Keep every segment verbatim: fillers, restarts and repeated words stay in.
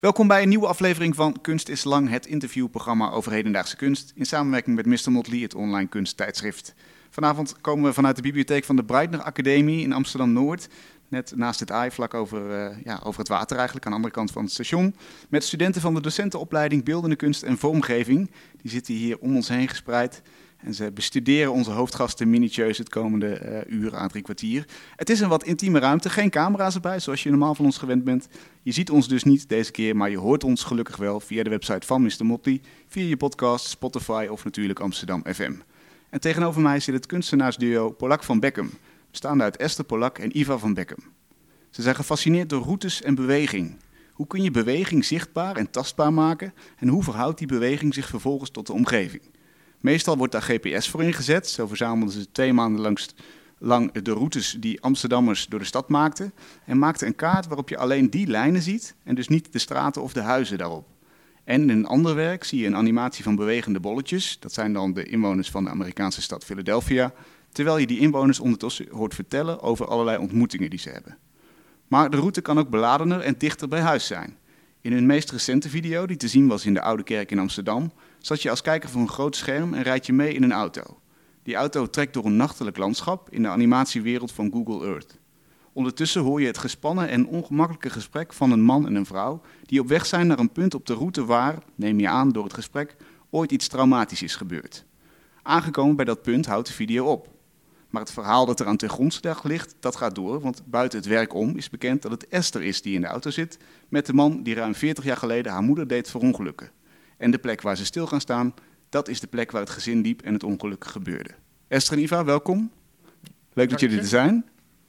Welkom bij een nieuwe aflevering van Kunst is Lang, het interviewprogramma over hedendaagse kunst, in samenwerking met mister Motley, het online kunsttijdschrift. Vanavond komen we vanuit de bibliotheek van de Breitner Academie in Amsterdam-Noord, net naast het A I, vlak over, uh, ja, over het water eigenlijk, aan de andere kant van het station, met studenten van de docentenopleiding Beeldende Kunst en Vormgeving. Die zitten hier om ons heen gespreid. En ze bestuderen onze hoofdgasten minutieus het komende uh, uur aan drie kwartier. Het is een wat intieme ruimte, geen camera's erbij, zoals je normaal van ons gewend bent. Je ziet ons dus niet deze keer, maar je hoort ons gelukkig wel via de website van mister Motley, via je podcast, Spotify of natuurlijk Amsterdam F M. En tegenover mij zit het kunstenaarsduo Polak van Beckum, bestaande uit Esther Polak en Iva van Beckum. Ze zijn gefascineerd door routes en beweging. Hoe kun je beweging zichtbaar en tastbaar maken en hoe verhoudt die beweging zich vervolgens tot de omgeving? Meestal wordt daar G P S voor ingezet. Zo verzamelden ze twee maanden langs, lang de routes die Amsterdammers door de stad maakten. En maakten een kaart waarop je alleen die lijnen ziet en dus niet de straten of de huizen daarop. En in een ander werk zie je een animatie van bewegende bolletjes. Dat zijn dan de inwoners van de Amerikaanse stad Philadelphia. Terwijl je die inwoners ondertussen hoort vertellen over allerlei ontmoetingen die ze hebben. Maar de route kan ook beladener en dichter bij huis zijn. In hun meest recente video, die te zien was in de Oude Kerk in Amsterdam, zat je als kijker voor een groot scherm en rijd je mee in een auto. Die auto trekt door een nachtelijk landschap in de animatiewereld van Google Earth. Ondertussen hoor je het gespannen en ongemakkelijke gesprek van een man en een vrouw die op weg zijn naar een punt op de route waar, neem je aan door het gesprek, ooit iets traumatisch is gebeurd. Aangekomen bij dat punt houdt de video op. Maar het verhaal dat er aan ten grondslag ligt, dat gaat door, want buiten het werk om is bekend dat het Esther is die in de auto zit met de man die ruim veertig jaar geleden haar moeder deed verongelukken. En de plek waar ze stil gaan staan, dat is de plek waar het gezin liep en het ongeluk gebeurde. Esther en Iva, welkom. Leuk dat jullie er zijn.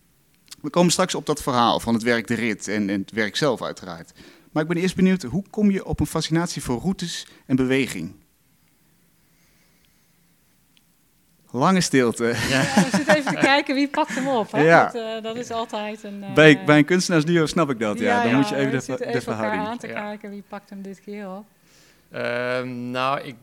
We komen straks op dat verhaal van het werk De Rit en, en het werk zelf uiteraard. Maar ik ben eerst benieuwd, hoe kom je op een fascinatie voor routes en beweging? Lange stilte. Ja, we zitten even te kijken wie pakt hem op. Hè? Ja. Dat, uh, dat is altijd een... Uh, bij, bij een kunstenaarsduo snap ik dat, ja. ja Dan ja, moet je even we de, zitten de even verhouding. elkaar aan te Ja. kijken wie pakt hem dit keer op. Uh, nou, ik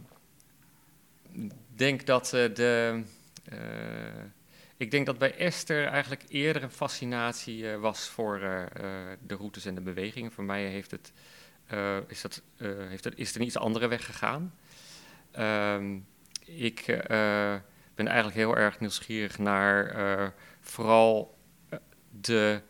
denk dat uh, de... Uh, ik denk dat bij Esther eigenlijk eerder een fascinatie uh, was voor uh, uh, de routes en de bewegingen. Voor mij heeft het, uh, is, dat, uh, heeft het, is er een iets andere weg gegaan. Uh, ik... Uh, Ik ben eigenlijk heel erg nieuwsgierig naar uh, vooral uh, de...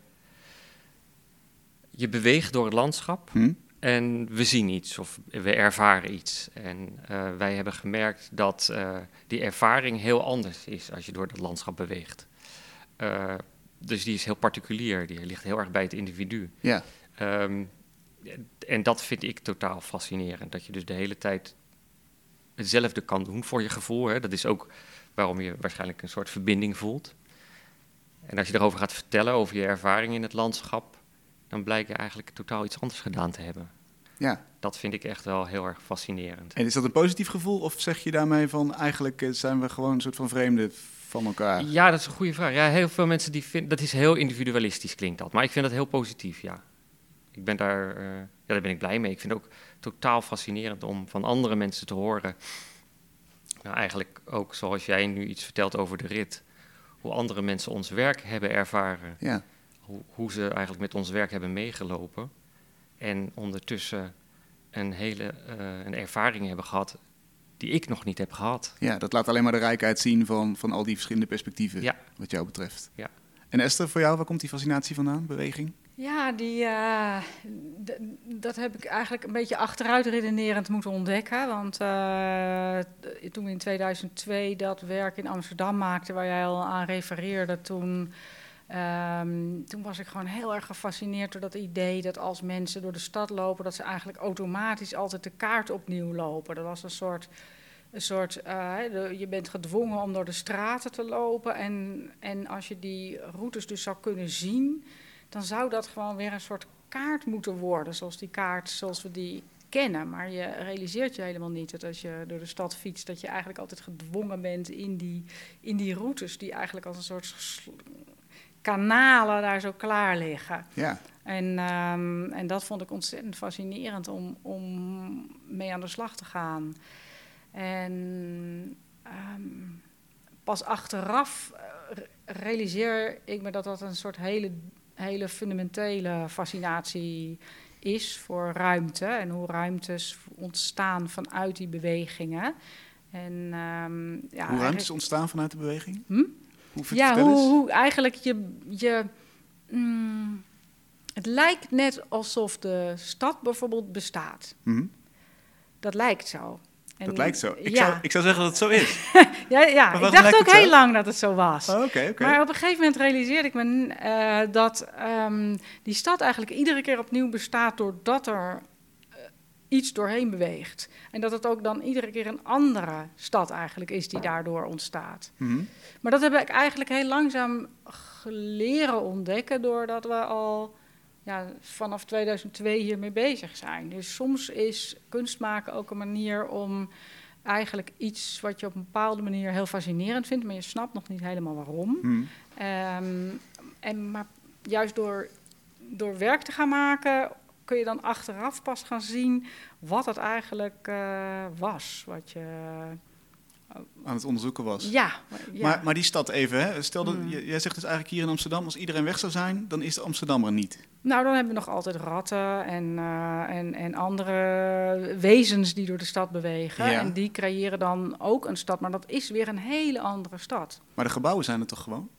Je beweegt door het landschap Hm? en we zien iets of we ervaren iets. En uh, wij hebben gemerkt dat uh, die ervaring heel anders is als je door dat landschap beweegt. Uh, dus die is heel particulier, die ligt heel erg bij het individu. Ja. Um, en dat vind ik totaal fascinerend, dat je dus de hele tijd hetzelfde kan doen voor je gevoel. Hè. Dat is ook waarom je waarschijnlijk een soort verbinding voelt. En als je erover gaat vertellen, over je ervaring in het landschap, dan blijkt je eigenlijk totaal iets anders gedaan te hebben. Ja. Dat vind ik echt wel heel erg fascinerend. En is dat een positief gevoel of zeg je daarmee van eigenlijk uh, zijn we gewoon een soort van vreemden van elkaar? Ja, dat is een goede vraag. Ja, heel veel mensen die vinden, dat is heel individualistisch klinkt dat, maar ik vind dat heel positief, ja. Ik ben daar, uh, ja, daar ben ik blij mee. Ik vind het ook totaal fascinerend om van andere mensen te horen. Nou, eigenlijk ook zoals jij nu iets vertelt over de rit. Hoe andere mensen ons werk hebben ervaren. Ja. Hoe, hoe ze eigenlijk met ons werk hebben meegelopen. En ondertussen een hele uh, een ervaring hebben gehad die ik nog niet heb gehad. Ja, dat laat alleen maar de rijkheid zien van, van al die verschillende perspectieven, Ja. wat jou betreft. Ja. En Esther, voor jou, waar komt die fascinatie vandaan, beweging? Ja, die, uh, d- dat heb ik eigenlijk een beetje achteruit redenerend moeten ontdekken. Want uh, t- toen we in tweeduizend twee dat werk in Amsterdam maakten, waar jij al aan refereerde, toen, um, toen was ik gewoon heel erg gefascineerd door dat idee dat als mensen door de stad lopen, dat ze eigenlijk automatisch altijd de kaart opnieuw lopen. Dat was een soort... Een soort uh, de, je bent gedwongen om door de straten te lopen. En, en als je die routes dus zou kunnen zien, dan zou dat gewoon weer een soort kaart moeten worden. Zoals die kaart zoals we die kennen. Maar je realiseert je helemaal niet dat als je door de stad fietst, dat je eigenlijk altijd gedwongen bent in die, in die routes die eigenlijk als een soort kanalen daar zo klaar liggen. Ja. En, um, en dat vond ik ontzettend fascinerend om, om mee aan de slag te gaan. En um, pas achteraf uh, realiseer ik me dat dat een soort hele, hele fundamentele fascinatie is voor ruimte en hoe ruimtes ontstaan vanuit die bewegingen. En, um, ja, hoe ruimtes ontstaan vanuit de beweging? Hm? Hoe, ja, hoe, hoe eigenlijk je... je mm, het lijkt net alsof de stad bijvoorbeeld bestaat. Mm-hmm. Dat lijkt zo. En, dat lijkt zo. Ik, ja. zou, ik zou zeggen dat het zo is. ja, ja. ik dacht ook heel zo? lang dat het zo was. Oh, okay, okay. Maar op een gegeven moment realiseerde ik me uh, dat um, die stad eigenlijk iedere keer opnieuw bestaat doordat er uh, iets doorheen beweegt. En dat het ook dan iedere keer een andere stad eigenlijk is die daardoor ontstaat. Mm-hmm. Maar dat heb ik eigenlijk heel langzaam leren ontdekken doordat we al... Ja, vanaf tweeduizend twee hiermee bezig zijn. Dus soms is kunst maken ook een manier om eigenlijk iets wat je op een bepaalde manier heel fascinerend vindt, maar je snapt nog niet helemaal waarom. Hmm. Um, en, maar juist door, door werk te gaan maken, kun je dan achteraf pas gaan zien wat het eigenlijk uh, was. Wat je... aan het onderzoeken was. Ja. ja. Maar, maar die stad even, hè? Stel dat, hmm. jij zegt dus eigenlijk hier in Amsterdam, als iedereen weg zou zijn, dan is de Amsterdammer niet. Nou, dan hebben we nog altijd ratten en, uh, en, en andere wezens die door de stad bewegen. Ja. En die creëren dan ook een stad, maar dat is weer een hele andere stad. Maar de gebouwen zijn er toch gewoon?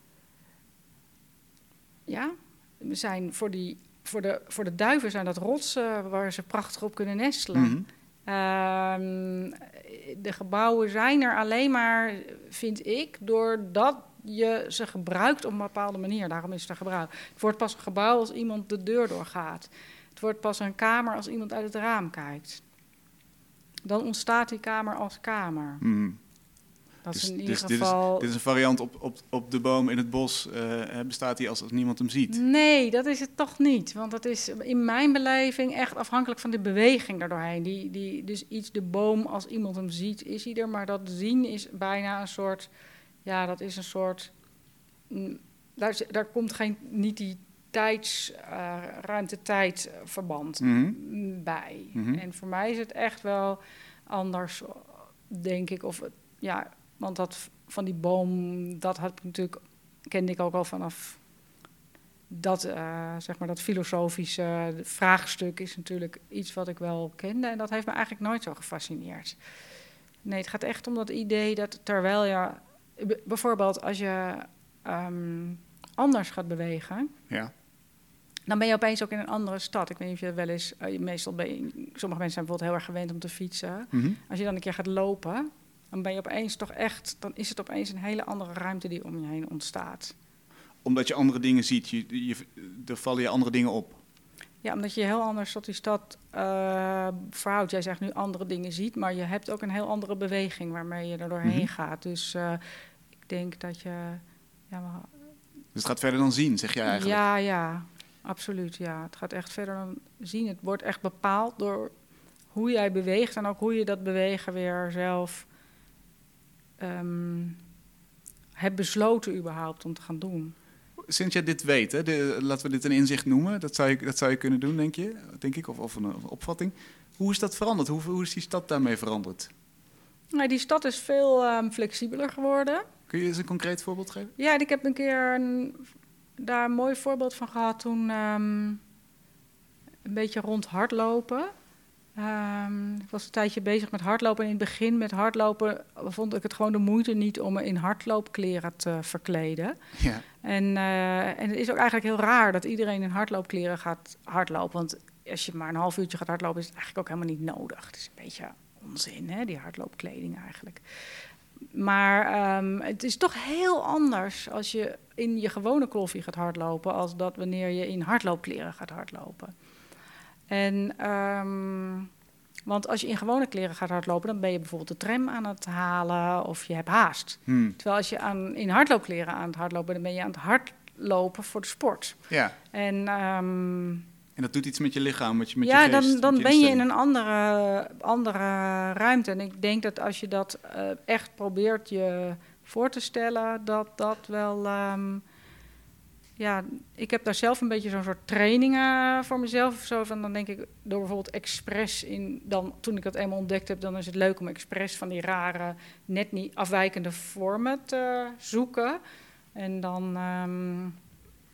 Ja, we zijn voor, die, voor, de, voor de duiven zijn dat rotsen waar ze prachtig op kunnen nestelen. Mm-hmm. Um, de gebouwen zijn er alleen maar, vind ik, doordat je ze gebruikt op een bepaalde manier. Daarom is het een gebouw. Het wordt pas een gebouw als iemand de deur doorgaat. Het wordt pas een kamer als iemand uit het raam kijkt. Dan ontstaat die kamer als kamer. Mm. Dat dus, is in ieder dus geval... Dit is, dit is een variant op, op, op de boom in het bos. Uh, bestaat die als, als niemand hem ziet? Nee, dat is het toch niet. Want dat is in mijn beleving echt afhankelijk van de beweging daardoorheen. Die, die, dus iets, de boom, als iemand hem ziet, is hij er. Maar dat zien is bijna een soort... Ja, dat is een soort... Daar, daar komt geen, niet die tijds, uh, ruimte-tijd verband mm-hmm. bij. Mm-hmm. En voor mij is het echt wel anders, denk ik. Of, ja, want dat van die boom, dat had ik natuurlijk, kende ik ook al vanaf... Dat, uh, zeg maar, dat filosofische vraagstuk is natuurlijk iets wat ik wel kende. En dat heeft me eigenlijk nooit zo gefascineerd. Nee, het gaat echt om dat idee dat terwijl je... Bijvoorbeeld als je um, anders gaat bewegen, ja. dan ben je opeens ook in een andere stad. Ik weet niet of je wel eens, uh, meestal ben je, sommige mensen zijn bijvoorbeeld heel erg gewend om te fietsen. Mm-hmm. Als je dan een keer gaat lopen, dan ben je opeens toch echt, dan is het opeens een hele andere ruimte die om je heen ontstaat. Omdat je andere dingen ziet, je, je, er vallen je andere dingen op. Ja, omdat je heel anders tot die stad uh, verhoudt. Jij zegt nu andere dingen ziet, maar je hebt ook een heel andere beweging waarmee je er doorheen mm-hmm. gaat. Dus uh, ik denk dat je... Ja, maar... Dus het gaat verder dan zien, zeg jij eigenlijk? Ja, ja, absoluut. Ja. Het gaat echt verder dan zien. Het wordt echt bepaald door hoe jij beweegt en ook hoe je dat bewegen weer zelf um, hebt besloten überhaupt om te gaan doen. Sinds jij dit weet, hè, de, laten we dit een inzicht noemen, dat zou je, dat zou je kunnen doen, denk je, denk ik, of, of een, een opvatting. Hoe is dat veranderd? Hoe, hoe is die stad daarmee veranderd? Nou, die stad is veel um, flexibeler geworden. Kun je eens een concreet voorbeeld geven? Ja, ik heb een keer een, daar een mooi voorbeeld van gehad toen um, een beetje rond hardlopen. Um, ik was een tijdje bezig met hardlopen en in het begin met hardlopen vond ik het gewoon de moeite niet om me in hardloopkleren te verkleden. Ja. En, uh, en het is ook eigenlijk heel raar dat iedereen in hardloopkleren gaat hardlopen. Want als je maar een half uurtje gaat hardlopen is het eigenlijk ook helemaal niet nodig. Het is een beetje onzin, hè, die hardloopkleding eigenlijk. Maar um, het is toch heel anders als je in je gewone kloffie gaat hardlopen als dat wanneer je in hardloopkleren gaat hardlopen. En, um, want als je in gewone kleren gaat hardlopen, dan ben je bijvoorbeeld de tram aan het halen of je hebt haast. Hmm. Terwijl als je aan, in hardloopkleren aan het hardlopen, dan ben je aan het hardlopen voor de sport. Ja. En, um, en dat doet iets met je lichaam, met je, met ja, je geest. dan, dan je ben je in een andere, andere ruimte. En ik denk dat als je dat uh, echt probeert je voor te stellen, dat dat wel... Um, ja, ik heb daar zelf een beetje zo'n soort trainingen voor mezelf. Zo van, dan denk ik, door bijvoorbeeld expres in... Dan, toen ik dat eenmaal ontdekt heb, dan is het leuk om expres van die rare, net niet afwijkende vormen te zoeken. En dan... Um,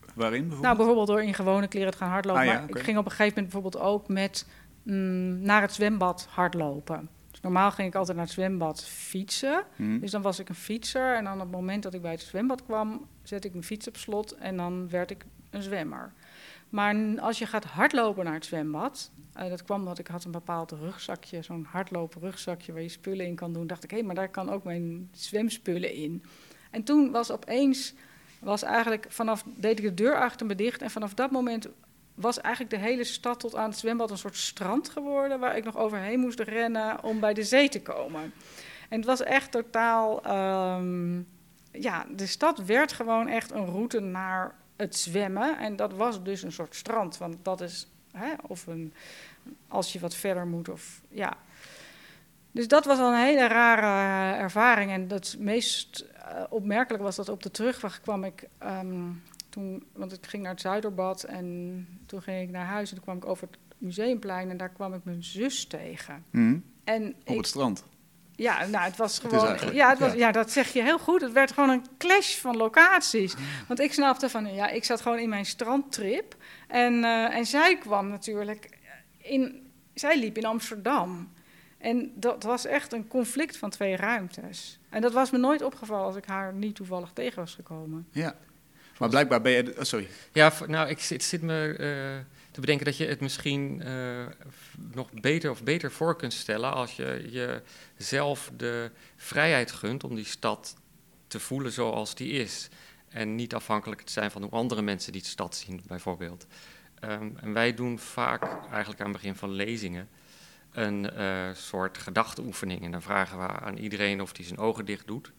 Waarin bijvoorbeeld? Nou, bijvoorbeeld door in gewone kleren te gaan hardlopen. Ah, ja, maar okay. ik ging op een gegeven moment bijvoorbeeld ook met mm, naar het zwembad hardlopen. Dus normaal ging ik altijd naar het zwembad fietsen. Hmm. Dus dan was ik een fietser. En dan op het moment dat ik bij het zwembad kwam, zette ik mijn fiets op slot en dan werd ik een zwemmer. Maar als je gaat hardlopen naar het zwembad, uh, dat kwam omdat ik had een bepaald rugzakje, zo'n hardlopen rugzakje waar je spullen in kan doen. Dacht ik, hé, hey, maar daar kan ook mijn zwemspullen in. En toen was opeens, was eigenlijk vanaf, deed ik de deur achter me dicht en vanaf dat moment was eigenlijk de hele stad tot aan het zwembad een soort strand geworden waar ik nog overheen moest rennen om bij de zee te komen. En het was echt totaal, um, ja, de stad werd gewoon echt een route naar het zwemmen. En dat was dus een soort strand, want dat is, hè, of een, als je wat verder moet, of ja. Dus dat was al een hele rare uh, ervaring. En het meest uh, opmerkelijk was dat op de terugweg kwam ik, um, toen, want ik ging naar het Zuiderbad en toen ging ik naar huis en toen kwam ik over het Museumplein en daar kwam ik mijn zus tegen. Hmm. En Op ik, het strand. Ja, nou, het was Het gewoon. is ja, het was, ja. ja, dat zeg je heel goed. Het werd gewoon een clash van locaties. Want ik snapte van, ja, ik zat gewoon in mijn strandtrip. En, uh, en zij kwam natuurlijk in. Zij liep in Amsterdam. En dat was echt een conflict van twee ruimtes. En dat was me nooit opgevallen als ik haar niet toevallig tegen was gekomen. Ja. Maar blijkbaar ben je... De, oh, sorry. Ja, nou, ik, het zit me uh, te bedenken dat je het misschien uh, nog beter of beter voor kunt stellen als je jezelf de vrijheid gunt om die stad te voelen zoals die is. En niet afhankelijk te zijn van hoe andere mensen die stad zien, bijvoorbeeld. Um, en wij doen vaak, eigenlijk aan het begin van lezingen, een uh, soort gedachteoefening. En dan vragen we aan iedereen of hij zijn ogen dicht doet.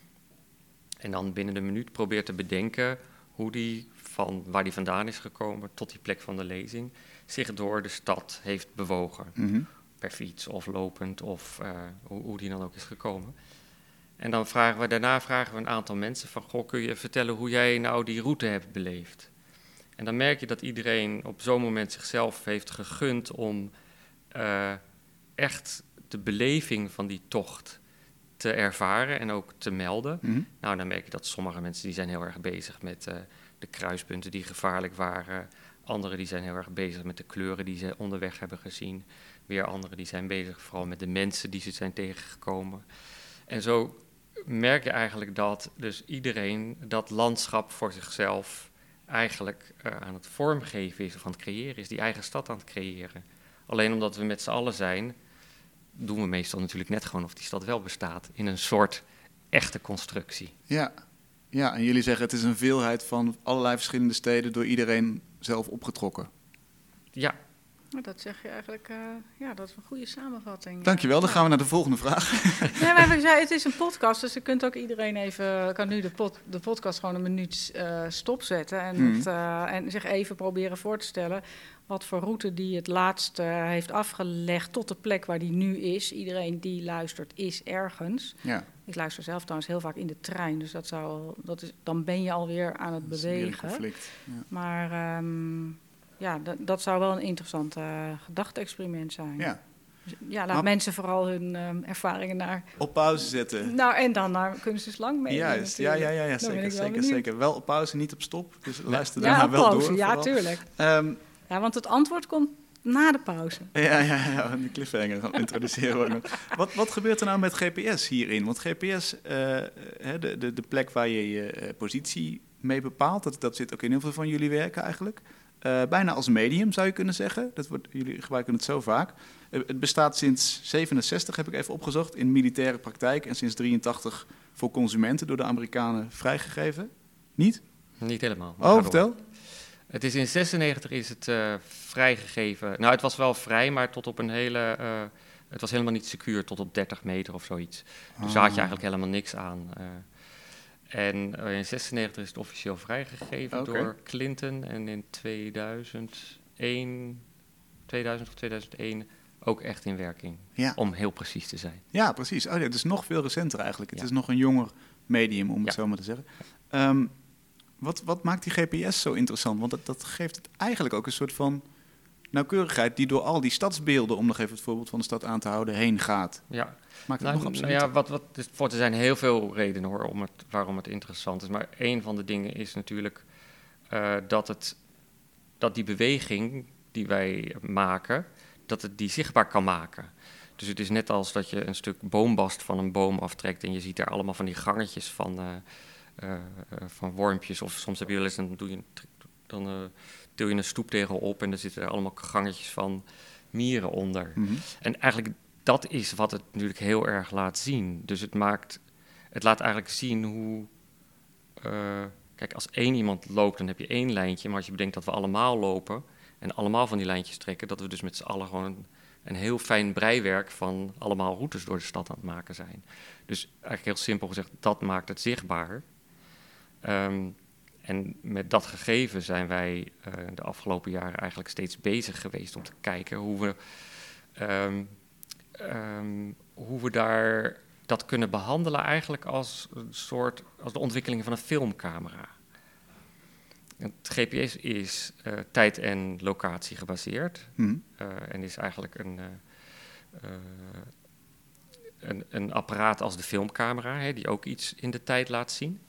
En dan binnen een minuut probeert te bedenken hoe die van waar die vandaan is gekomen tot die plek van de lezing zich door de stad heeft bewogen. Mm-hmm. Per fiets of lopend of uh, hoe, hoe die dan ook is gekomen. En dan vragen we, daarna vragen we een aantal mensen van, goh, kun je vertellen hoe jij nou die route hebt beleefd? En dan merk je dat iedereen op zo'n moment zichzelf heeft gegund om uh, echt de beleving van die tocht te ervaren en ook te melden. Mm-hmm. Nou, dan merk je dat sommige mensen die zijn heel erg bezig met uh, de kruispunten die gevaarlijk waren. Anderen die zijn heel erg bezig met de kleuren die ze onderweg hebben gezien. Weer anderen die zijn bezig vooral met de mensen die ze zijn tegengekomen. En zo merk je eigenlijk dat dus iedereen dat landschap voor zichzelf eigenlijk uh, aan het vormgeven is of aan het creëren is. Die eigen stad aan het creëren. Alleen omdat we met z'n allen zijn, doen we meestal natuurlijk net gewoon of die stad wel bestaat. In een soort echte constructie. Ja. Ja, en jullie zeggen het is een veelheid van allerlei verschillende steden door iedereen zelf opgetrokken. Ja. Nou, dat zeg je eigenlijk, uh, ja, dat is een goede samenvatting. Dankjewel, dan gaan we naar de volgende vraag. Nee, maar we zei, het is een podcast, dus je kunt ook iedereen even, kan nu de, pod, de podcast gewoon een minuut uh, stopzetten en, Hmm. het, uh, en zich even proberen voor te stellen wat voor route die het laatst uh, heeft afgelegd tot de plek waar die nu is. Iedereen die luistert is ergens. Ja. Ik luister zelf trouwens heel vaak in de trein, dus dat zou, dat is, dan ben je alweer aan het Dat is weer een bewegen. conflict. Ja. Maar um, ja, dat, dat zou wel een interessant uh, gedachte-experiment zijn. Ja. Dus, ja, laat Maar, mensen vooral hun um, ervaringen naar... Op pauze zetten. Nou, en dan naar Kunst is Lang mee. Juist, ja, ja, ja, ja, zeker, zeker, zeker. Wel op pauze, niet op stop. Dus luister daarna ja, wel pauze, door. Ja, vooral. tuurlijk. Um, ja, want het antwoord komt na de pauze. Ja, ja, ja, die cliffhanger gaan we introduceren we ook nog. Wat, wat gebeurt er nou met G P S hierin? Want G P S, uh, de, de, de plek waar je je uh, positie mee bepaalt, dat, dat zit ook in heel veel van jullie werken eigenlijk. Uh, bijna als medium zou je kunnen zeggen. Dat wordt, jullie gebruiken het zo vaak. Uh, het bestaat sinds zevenenzestig, heb ik even opgezocht, in militaire praktijk. En sinds drieëntachtig voor consumenten door de Amerikanen vrijgegeven. Niet? Niet helemaal. Oh, vertel. Het is in zesennegentig is het uh, vrijgegeven. Nou, het was wel vrij, maar tot op een hele... Uh, het was helemaal niet secuur, tot op dertig meter of zoiets. Dus ah. daar had je eigenlijk helemaal niks aan. Uh, en uh, in zesennegentig is het officieel vrijgegeven okay. door Clinton. En in tweeduizend één, tweeduizend of tweeduizend één ook echt in werking. Ja. Om heel precies te zijn. Ja, precies. Oh, ja, het is nog veel recenter eigenlijk. Het ja. is nog een jonger medium, om het ja. zo maar te zeggen. Um, Wat, wat maakt die G P S zo interessant? Want dat, dat geeft het eigenlijk ook een soort van nauwkeurigheid die door al die stadsbeelden, om nog even het voorbeeld van de stad aan te houden, heen gaat. Ja, maakt het nou, nog absoluut. Nou ja, wat, wat, dus, voor, er zijn heel veel redenen hoor, om het, waarom het interessant is. Maar een van de dingen is natuurlijk uh, dat, het, dat die beweging die wij maken, dat het die zichtbaar kan maken. Dus het is net als dat je een stuk boombast van een boom aftrekt en je ziet daar allemaal van die gangetjes van, uh, uh, uh, van wormpjes. Of soms heb je wel eens, dan, doe je, dan uh, til je een stoeptegel op en er zitten er allemaal gangetjes van mieren onder. Mm-hmm. En eigenlijk dat is wat het natuurlijk heel erg laat zien. Dus het maakt, het laat eigenlijk zien hoe... Uh, kijk, als één iemand loopt, dan heb je één lijntje. Maar als je bedenkt dat we allemaal lopen en allemaal van die lijntjes trekken, dat we dus met z'n allen gewoon een, een heel fijn breiwerk van allemaal routes door de stad aan het maken zijn. Dus eigenlijk heel simpel gezegd, dat maakt het zichtbaar. Um, en met dat gegeven zijn wij uh, de afgelopen jaren eigenlijk steeds bezig geweest om te kijken hoe we, um, um, hoe we daar dat kunnen behandelen eigenlijk als een soort, als de ontwikkeling van een filmcamera. Het G P S is uh, tijd en locatie gebaseerd mm. uh, en is eigenlijk een, uh, uh, een, een apparaat als de filmcamera, hè, die ook iets in de tijd laat zien.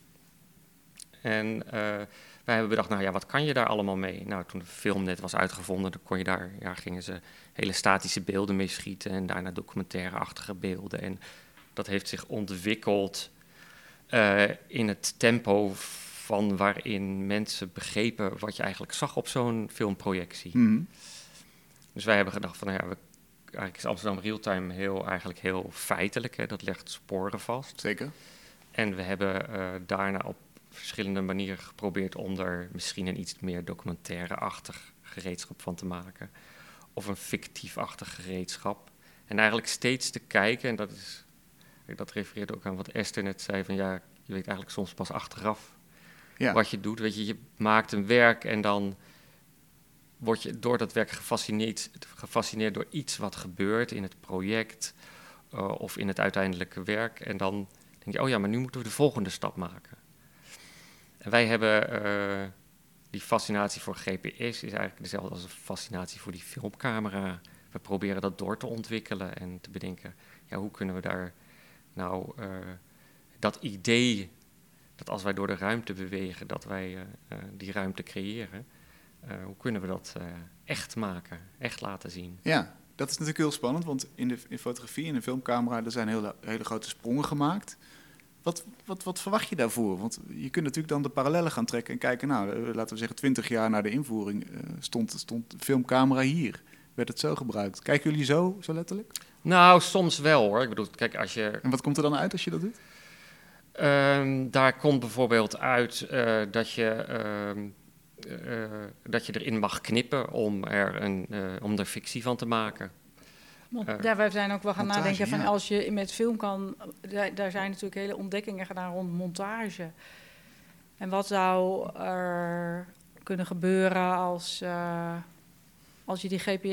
En uh, wij hebben bedacht, nou ja, wat kan je daar allemaal mee? Nou, toen de film net was uitgevonden, dan kon je daar, ja, gingen ze hele statische beelden mee schieten en daarna documentaire-achtige beelden. En dat heeft zich ontwikkeld uh, in het tempo van waarin mensen begrepen wat je eigenlijk zag op zo'n filmprojectie. Mm-hmm. Dus wij hebben gedacht van, nou ja, we, eigenlijk is Amsterdam Realtime heel, eigenlijk heel feitelijk, hè, dat legt sporen vast. Zeker. En we hebben uh, daarna op verschillende manieren geprobeerd om er misschien een iets meer documentaire-achtig gereedschap van te maken. Of een fictief-achtig gereedschap. En eigenlijk steeds te kijken, en dat is... Dat refereert ook aan wat Esther net zei, van ja, je weet eigenlijk soms pas achteraf ja. wat je doet. Weet je, je maakt een werk en dan word je door dat werk gefascineerd, gefascineerd door iets wat gebeurt in het project uh, of in het uiteindelijke werk. En dan denk je, oh ja, maar nu moeten we de volgende stap maken. En wij hebben uh, die fascinatie voor G P S is eigenlijk dezelfde als een fascinatie voor die filmcamera. We proberen dat door te ontwikkelen en te bedenken, ja, hoe kunnen we daar... Nou, uh, dat idee dat als wij door de ruimte bewegen, dat wij uh, uh, die ruimte creëren, uh, hoe kunnen we dat uh, echt maken, echt laten zien? Ja, dat is natuurlijk heel spannend, want in de in fotografie en de filmcamera er zijn hele, hele grote sprongen gemaakt. Wat, wat, wat verwacht je daarvoor? Want je kunt natuurlijk dan de parallellen gaan trekken en kijken, nou, uh, laten we zeggen twintig jaar na de invoering uh, stond, stond de filmcamera hier. Werd het zo gebruikt? Kijken jullie zo, zo letterlijk? Nou, soms wel hoor. Ik bedoel, kijk, als je... En wat komt er dan uit als je dat doet? Um, daar komt bijvoorbeeld uit uh, dat, je, uh, uh, dat je erin mag knippen om er, een, uh, om er fictie van te maken. Uh, ja, wij zijn ook wel gaan montage, nadenken van ja. Als je met film kan... Daar, daar zijn natuurlijk hele ontdekkingen gedaan rond montage. En wat zou er kunnen gebeuren als, uh, als je die G P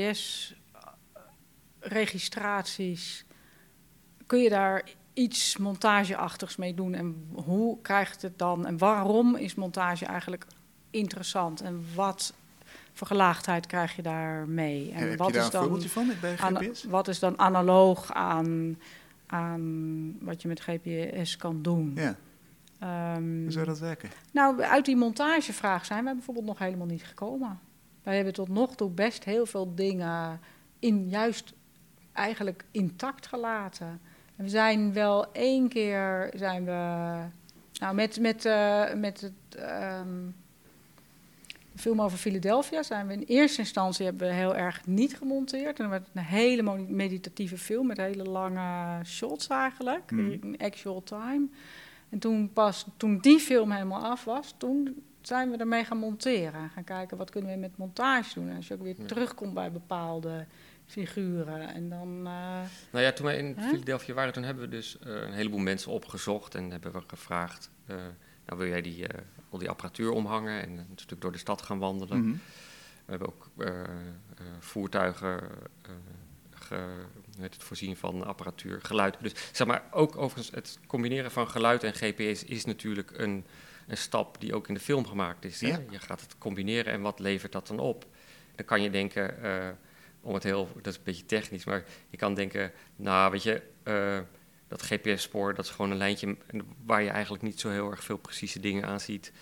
S-registraties... Kun je daar iets montageachtigs mee doen? En hoe krijgt het dan? En waarom is montage eigenlijk interessant? En wat voor gelaagdheid krijg je daar mee? En ja, heb wat je daar is een dan voorbeeldje van bij G P S? An, wat is dan analoog aan, aan wat je met G P S kan doen? Ja. Um, Hoe zou dat werken? Nou, uit die montagevraag zijn wij bijvoorbeeld nog helemaal niet gekomen. Wij hebben tot nog toe best heel veel dingen in juist eigenlijk intact gelaten. En we zijn wel één keer zijn we nou met met uh, met het um, de film over Philadelphia zijn we in eerste instantie hebben we heel erg niet gemonteerd en dan werd het een hele meditatieve film met hele lange shots eigenlijk, mm. in actual time. En toen pas toen die film helemaal af was, toen zijn we ermee gaan monteren, gaan kijken wat kunnen we met montage doen. En als je ook weer ja. terugkomt bij bepaalde figuren en dan... Uh, nou ja, toen wij in huh? Philadelphia waren, toen hebben we dus uh, een heleboel mensen opgezocht en hebben we gevraagd, uh, nou wil jij die, uh, al die apparatuur omhangen en een stuk door de stad gaan wandelen. Mm-hmm. We hebben ook uh, uh, voertuigen uh, ge, het voorzien van apparatuur, geluid. Dus zeg maar, ook overigens het combineren van geluid en G P S is natuurlijk een, een stap die ook in de film gemaakt is. Ja. Hè? Je gaat het combineren en wat levert dat dan op? Dan kan je denken... Uh, Om het heel, dat is een beetje technisch, maar je kan denken, nou weet je, uh, dat G P S-spoor, dat is gewoon een lijntje waar je eigenlijk niet zo heel erg veel precieze dingen aan ziet.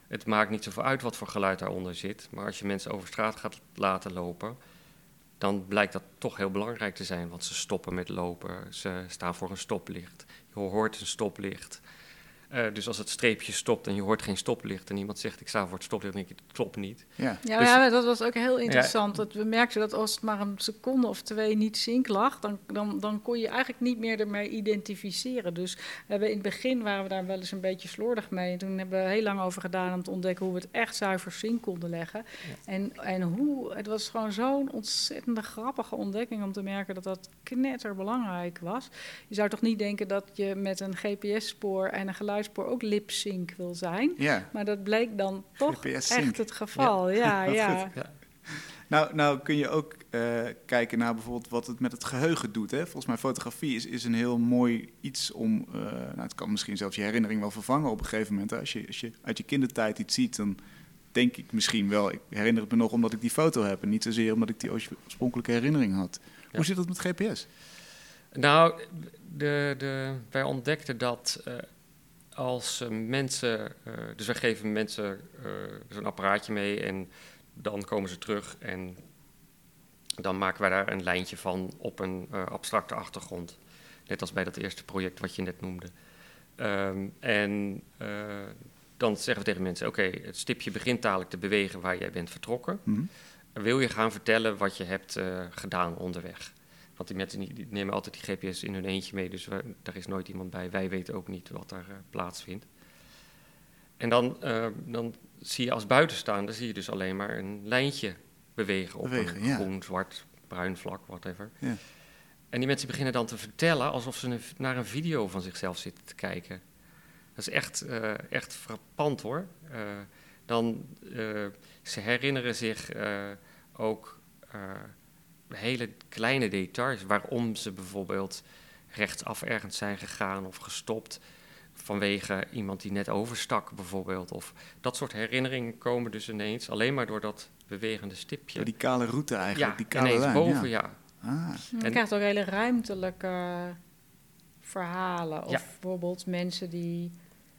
het maakt niet zoveel uit wat voor geluid daaronder zit. Maar als je mensen over straat gaat laten lopen, dan blijkt dat toch heel belangrijk te zijn. Want ze stoppen met lopen, ze staan voor een stoplicht. Je hoort een stoplicht. Uh, dus als het streepje stopt en je hoort geen stoplicht en iemand zegt ik sta voor het stoplicht, dan denk je, het klopt niet. Ja, ja, dus, ja dat was ook heel interessant. Ja. Dat we merkten dat als het maar een seconde of twee niet sync lag, dan, dan, dan kon je eigenlijk niet meer ermee identificeren. Dus we hebben in het begin waren we daar wel eens een beetje slordig mee. En toen hebben we heel lang over gedaan om te ontdekken hoe we het echt zuiver sync konden leggen. Ja. En, en hoe, het was gewoon zo'n ontzettende grappige ontdekking om te merken dat dat knetterbelangrijk was. Je zou toch niet denken dat je met een G P S-spoor en een geluid spoor ook lip-sync wil zijn. Ja. Maar dat bleek dan toch echt het geval. Ja, ja, ja. ja. Nou, nou kun je ook uh, kijken naar bijvoorbeeld wat het met het geheugen doet. Hè? Volgens mij fotografie is, is een heel mooi iets om... Uh, nou, het kan misschien zelfs je herinnering wel vervangen op een gegeven moment. Hè? Als je, als je uit je kindertijd iets ziet, dan denk ik misschien wel... Ik herinner het me nog omdat ik die foto heb en niet zozeer omdat ik die oorspronkelijke herinnering had. Ja. Hoe zit dat met G P S? Nou, de, de, wij ontdekten dat... Uh, Als uh, mensen, uh, dus wij geven mensen uh, zo'n apparaatje mee en dan komen ze terug en dan maken wij daar een lijntje van op een uh, abstracte achtergrond. Net als bij dat eerste project wat je net noemde. Um, en uh, dan zeggen we tegen mensen, oké, okay, het stipje begint dadelijk te bewegen waar jij bent vertrokken. Mm-hmm. Wil je gaan vertellen wat je hebt uh, gedaan onderweg? Want die mensen die nemen altijd die G P S in hun eentje mee, dus we, daar is nooit iemand bij. Wij weten ook niet wat daar uh, plaatsvindt. En dan, uh, dan zie je als buitenstaander zie je dus alleen maar een lijntje bewegen op bewegen, een ja. groen, zwart, bruin vlak, whatever. Ja. En die mensen beginnen dan te vertellen alsof ze een, naar een video van zichzelf zitten te kijken. Dat is echt, uh, echt frappant hoor. Uh, dan, uh, ze herinneren zich uh, ook... Uh, hele kleine details, waarom ze bijvoorbeeld rechtsaf ergens zijn gegaan of gestopt vanwege iemand die net overstak bijvoorbeeld. Of dat soort herinneringen komen dus ineens alleen maar door dat bewegende stipje. Ja, die kale route eigenlijk, ja, die kale ineens lijn. boven, ja. ja. Ah. Je en, krijgt ook hele ruimtelijke verhalen. Of ja. bijvoorbeeld mensen die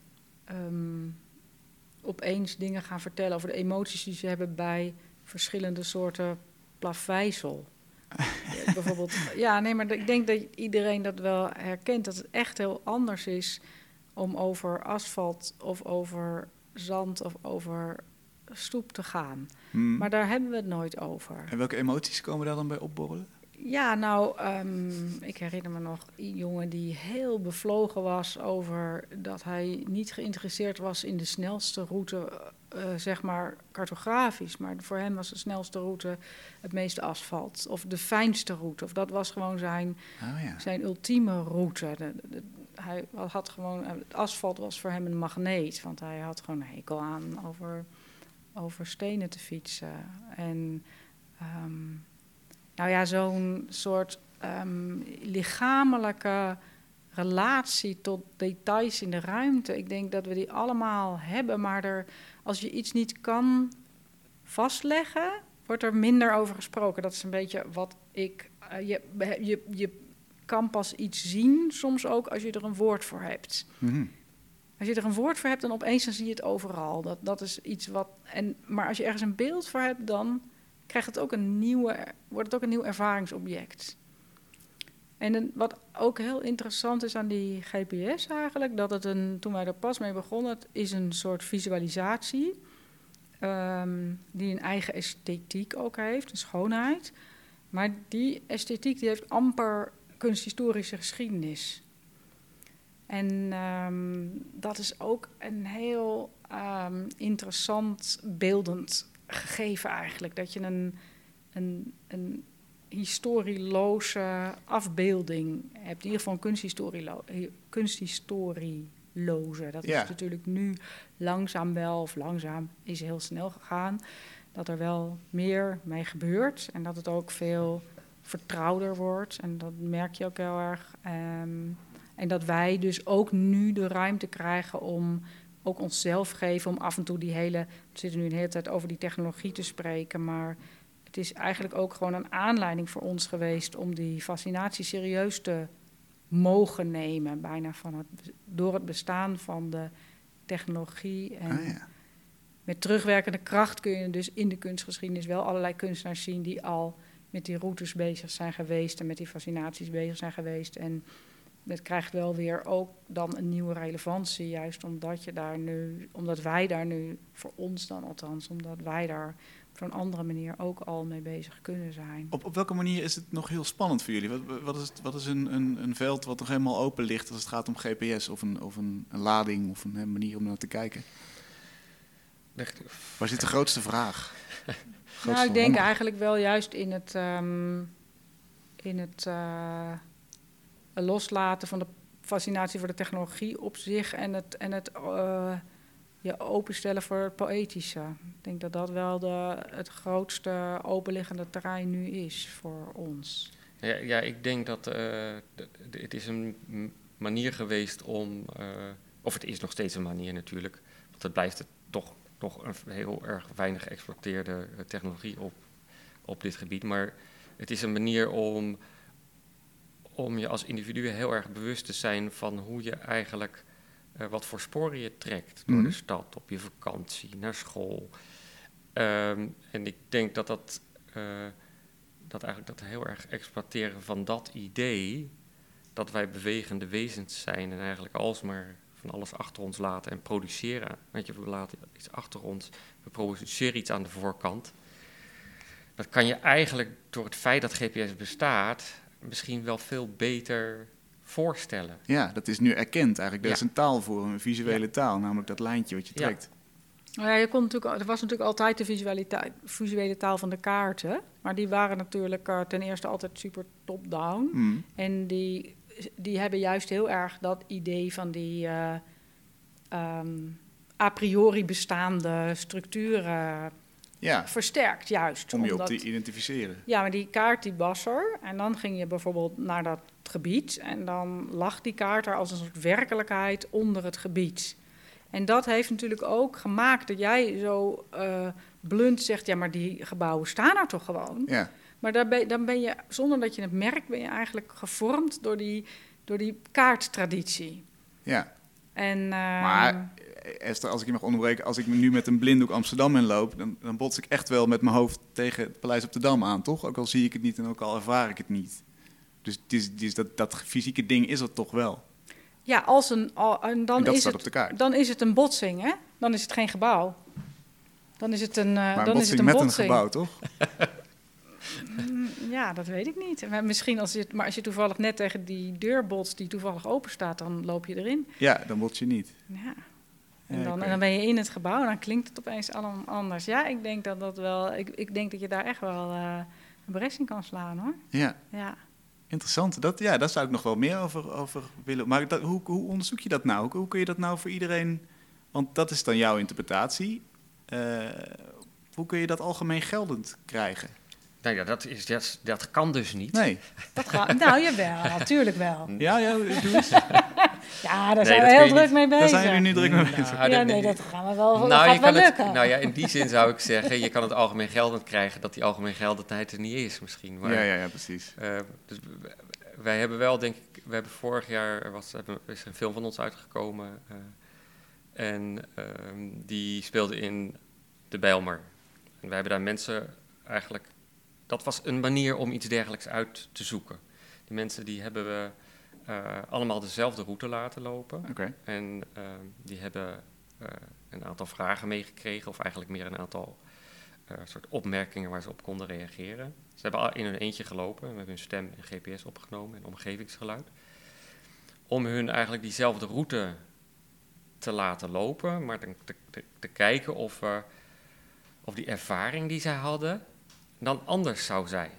um, opeens dingen gaan vertellen over de emoties die ze hebben bij verschillende soorten plaveisel. Ja, bijvoorbeeld, ja, nee, maar ik denk dat iedereen dat wel herkent, dat het echt heel anders is om over asfalt of over zand of over stoep te gaan. Hmm. Maar daar hebben we het nooit over. En welke emoties komen daar dan bij opborrelen? Ja, nou, um, ik herinner me nog een jongen die heel bevlogen was over dat hij niet geïnteresseerd was in de snelste route, uh, zeg maar cartografisch. Maar voor hem was de snelste route het meeste asfalt. Of de fijnste route. Of dat was gewoon zijn, oh ja. zijn ultieme route. De, de, de, hij had gewoon, het asfalt was voor hem een magneet. Want hij had gewoon een hekel aan over, over stenen te fietsen. En... Um, Nou ja, zo'n soort um, lichamelijke relatie tot details in de ruimte. Ik denk dat we die allemaal hebben, maar er, als je iets niet kan vastleggen, wordt er minder over gesproken. Dat is een beetje wat ik... Uh, je, je, je kan pas iets zien, soms ook als je er een woord voor hebt. Mm-hmm. Als je er een woord voor hebt, dan opeens dan zie je het overal. Dat, dat is iets wat... En, maar als je ergens een beeld voor hebt, dan... krijgt het ook een nieuwe, wordt het ook een nieuw ervaringsobject. En een, wat ook heel interessant is aan die G P S eigenlijk, dat het een, toen wij er pas mee begonnen, het is een soort visualisatie um, die een eigen esthetiek ook heeft, een schoonheid. Maar die esthetiek die heeft amper kunsthistorische geschiedenis. En um, dat is ook een heel um, interessant beeldend gegeven eigenlijk, dat je een, een, een historieloze afbeelding hebt, in ieder geval een kunsthistorielo- kunsthistorieloze. Dat ja. is natuurlijk nu langzaam wel, of langzaam is heel snel gegaan, dat er wel meer mee gebeurt en dat het ook veel vertrouwder wordt en dat merk je ook heel erg. Um, en dat wij dus ook nu de ruimte krijgen om ook onszelf geven om af en toe die hele... We zitten nu een hele tijd over die technologie te spreken, maar het is eigenlijk ook gewoon een aanleiding voor ons geweest om die fascinatie serieus te mogen nemen, bijna van het, door het bestaan van de technologie. En, ah, ja. met terugwerkende kracht kun je dus in de kunstgeschiedenis wel allerlei kunstenaars zien die al met die routes bezig zijn geweest en met die fascinaties bezig zijn geweest. En het krijgt wel weer ook dan een nieuwe relevantie, juist omdat je daar nu, omdat wij daar nu, voor ons dan althans, omdat wij daar op een andere manier ook al mee bezig kunnen zijn. Op, op welke manier is het nog heel spannend voor jullie? Wat, wat is, wat is een, een, een veld wat nog helemaal open ligt als het gaat om G P S of een, of een, een lading of een, een manier om naar te kijken? Waar zit de grootste vraag? Grootste nou, ik denk honger? eigenlijk wel juist in het, um, in het uh, loslaten van de fascinatie voor de technologie op zich en het, en het uh, je openstellen voor het poëtische. Ik denk dat dat wel de, het grootste openliggende terrein nu is voor ons. Ja, ja ik denk dat uh, d- d- het is een m- manier geweest om, uh, of het is nog steeds een manier natuurlijk, want het blijft het toch nog een heel erg weinig geëxploiteerde uh, technologie op, op dit gebied, maar het is een manier om, om je als individu heel erg bewust te zijn van hoe je eigenlijk, uh, wat voor sporen je trekt door Mhm. de stad, op je vakantie, naar school. Um, en ik denk dat dat, uh, dat eigenlijk dat heel erg exploiteren van dat idee, dat wij bewegende wezens zijn en eigenlijk alsmaar van alles achter ons laten en produceren. Weet je, we laten iets achter ons, we produceren iets aan de voorkant. Dat kan je eigenlijk door het feit dat G P S bestaat misschien wel veel beter voorstellen. Ja, dat is nu erkend eigenlijk. Er is Ja. een taal voor, een visuele Ja. taal, namelijk dat lijntje wat je Ja. trekt. Nou ja, je kon natuurlijk, er was natuurlijk altijd de visualita- visuele taal van de kaarten. Maar die waren natuurlijk uh, ten eerste altijd super top-down. Mm. En die, die hebben juist heel erg dat idee van die uh, um, a priori bestaande structuren Ja, versterkt juist. om je omdat, op te identificeren. Ja, maar die kaart die was er. En dan ging je bijvoorbeeld naar dat gebied. En dan lag die kaart er als een soort werkelijkheid onder het gebied. En dat heeft natuurlijk ook gemaakt dat jij zo uh, blunt zegt, ja, maar die gebouwen staan er toch gewoon. Ja. Maar daar ben, dan ben je, zonder dat je het merkt, ben je eigenlijk gevormd door die, door die kaarttraditie. Ja. En, uh, Maar Esther, als ik je mag onderbreken, als ik nu met een blinddoek Amsterdam inloop, dan, dan bots ik echt wel met mijn hoofd tegen het Paleis op de Dam aan, toch? Ook al zie ik het niet en ook al ervaar ik het niet. Dus, dus, dus dat, dat fysieke ding is er toch wel. ja, als een, al, en dan, En dat is staat het, op de kaart. dan is het een botsing, hè? Dan is het geen gebouw. Dan is het een, uh, Maar een dan is het botsing een met botsing. een gebouw, toch? Mm, ja, dat weet ik niet. Maar misschien als je, maar als je toevallig net tegen die deur botst die toevallig open staat, dan loop je erin. Ja, dan bots je niet. Ja. En, Ja, dan, ik weet en dan ben je in het gebouw en dan klinkt het opeens allemaal anders. Ja, ik denk dat dat wel. Ik, ik denk dat je daar echt wel uh, een bres in kan slaan, hoor. Ja, Ja. interessant. Dat, ja, daar zou ik nog wel meer over, over willen. Maar dat, hoe, hoe onderzoek je dat nou? Hoe, hoe kun je dat nou voor iedereen... Want dat is dan jouw interpretatie. Uh, hoe kun je dat algemeen geldend krijgen? Nou ja, dat, is, dat, dat kan dus niet. Nee. Dat gaat, nou, jawel, natuurlijk wel. Ja, ja, doe eens. Ja, daar Nee, zijn dat we kun heel je druk niet. mee bezig. Daar zijn jullie nu druk mee bezig. Nou, Ja, dat- nee, dat gaan we wel, dat Nou, gaat je wel kan lukken. het, nou ja, in die zin zou ik zeggen, je kan het algemeen geldend krijgen dat die algemeen geldendheid er niet is misschien. Maar, Ja, ja, ja, precies. uh, dus w- wij hebben wel, denk ik, we hebben vorig jaar, er was, er is een film van ons uitgekomen uh, en uh, die speelde in de Bijlmer. En wij hebben daar mensen eigenlijk, dat was een manier om iets dergelijks uit te zoeken. Die mensen die hebben we uh, allemaal dezelfde route laten lopen. Oké. Okay. En uh, die hebben uh, een aantal vragen meegekregen, of eigenlijk meer een aantal uh, soort opmerkingen waar ze op konden reageren. Ze hebben al in hun eentje gelopen, we hebben hun stem en G P S opgenomen en omgevingsgeluid. Om hun eigenlijk diezelfde route te laten lopen, maar te, te, te kijken of, uh, of die ervaring die zij hadden dan anders zou zijn.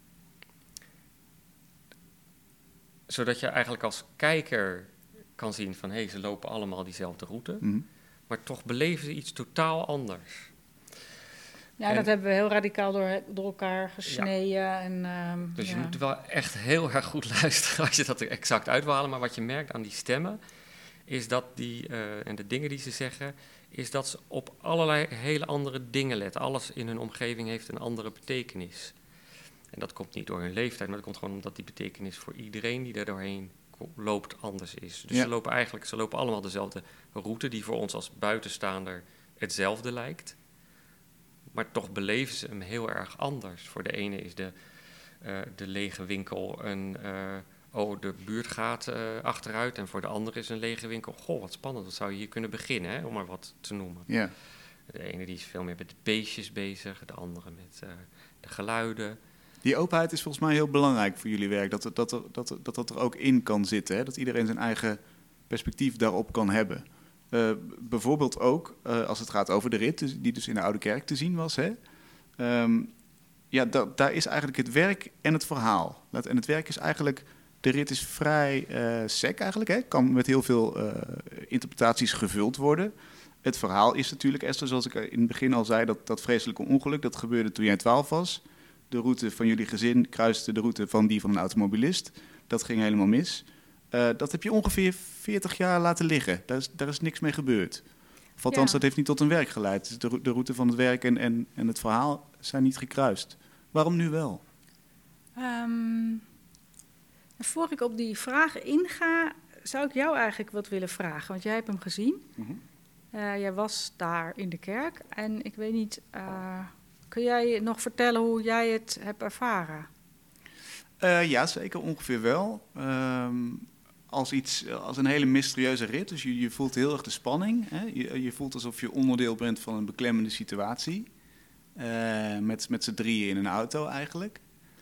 Zodat je eigenlijk als kijker kan zien van, hé, hey, ze lopen allemaal diezelfde route, Mm-hmm. maar toch beleven ze iets totaal anders. Ja, en dat hebben we heel radicaal door, door elkaar gesneden. Ja. En, um, dus ja. je moet wel echt heel erg goed luisteren als je dat er exact uit wil halen. Maar wat je merkt aan die stemmen, is dat die, uh, en de dingen die ze zeggen, is dat ze op allerlei hele andere dingen letten. Alles in hun omgeving heeft een andere betekenis. En dat komt niet door hun leeftijd, maar dat komt gewoon omdat die betekenis voor iedereen die er doorheen loopt anders is. Dus ja. ze lopen eigenlijk, ze lopen allemaal dezelfde route die voor ons als buitenstaander hetzelfde lijkt. Maar toch beleven ze hem heel erg anders. Voor de ene is de, uh, de lege winkel een... Uh, oh, de buurt gaat uh, achteruit. En voor de andere is een lege winkel. Goh, wat spannend, wat zou je hier kunnen beginnen, hè, om maar wat te noemen. Ja. De ene die is veel meer met de beestjes bezig. De andere met uh, de geluiden. Die openheid is volgens mij heel belangrijk voor jullie werk. Dat dat, dat, dat, dat, dat er ook in kan zitten. Hè? Dat iedereen zijn eigen perspectief daarop kan hebben. Uh, bijvoorbeeld ook uh, als het gaat over de rit, dus, die dus in de Oude Kerk te zien was. Hè? Um, ja, da, daar is eigenlijk het werk en het verhaal. Dat, en het werk is eigenlijk, de rit is vrij uh, sec eigenlijk. Hè? Kan met heel veel uh, interpretaties gevuld worden. Het verhaal is natuurlijk, Esther, zoals ik in het begin al zei, dat, dat vreselijke ongeluk, dat gebeurde toen jij twaalf was. De route van jullie gezin kruiste de route van die van een automobilist. Dat ging helemaal mis. Uh, dat heb je ongeveer veertig jaar laten liggen. Daar is, daar is niks mee gebeurd. Of althans, ja. Dat heeft niet tot een werk geleid. De, de route van het werk en, en, en het verhaal zijn niet gekruist. Waarom nu wel? Um, voor ik op die vragen inga, zou ik jou eigenlijk wat willen vragen. Want jij hebt hem gezien. Mm-hmm. Uh, jij was daar in de kerk. En ik weet niet, uh, kun jij nog vertellen hoe jij het hebt ervaren? Uh, ja, zeker ongeveer wel. Um, als, iets, als een hele mysterieuze rit. Dus je, je voelt heel erg de spanning. Hè? Je, je voelt alsof je onderdeel bent van een beklemmende situatie. Uh, met met z'n drieën in een auto eigenlijk.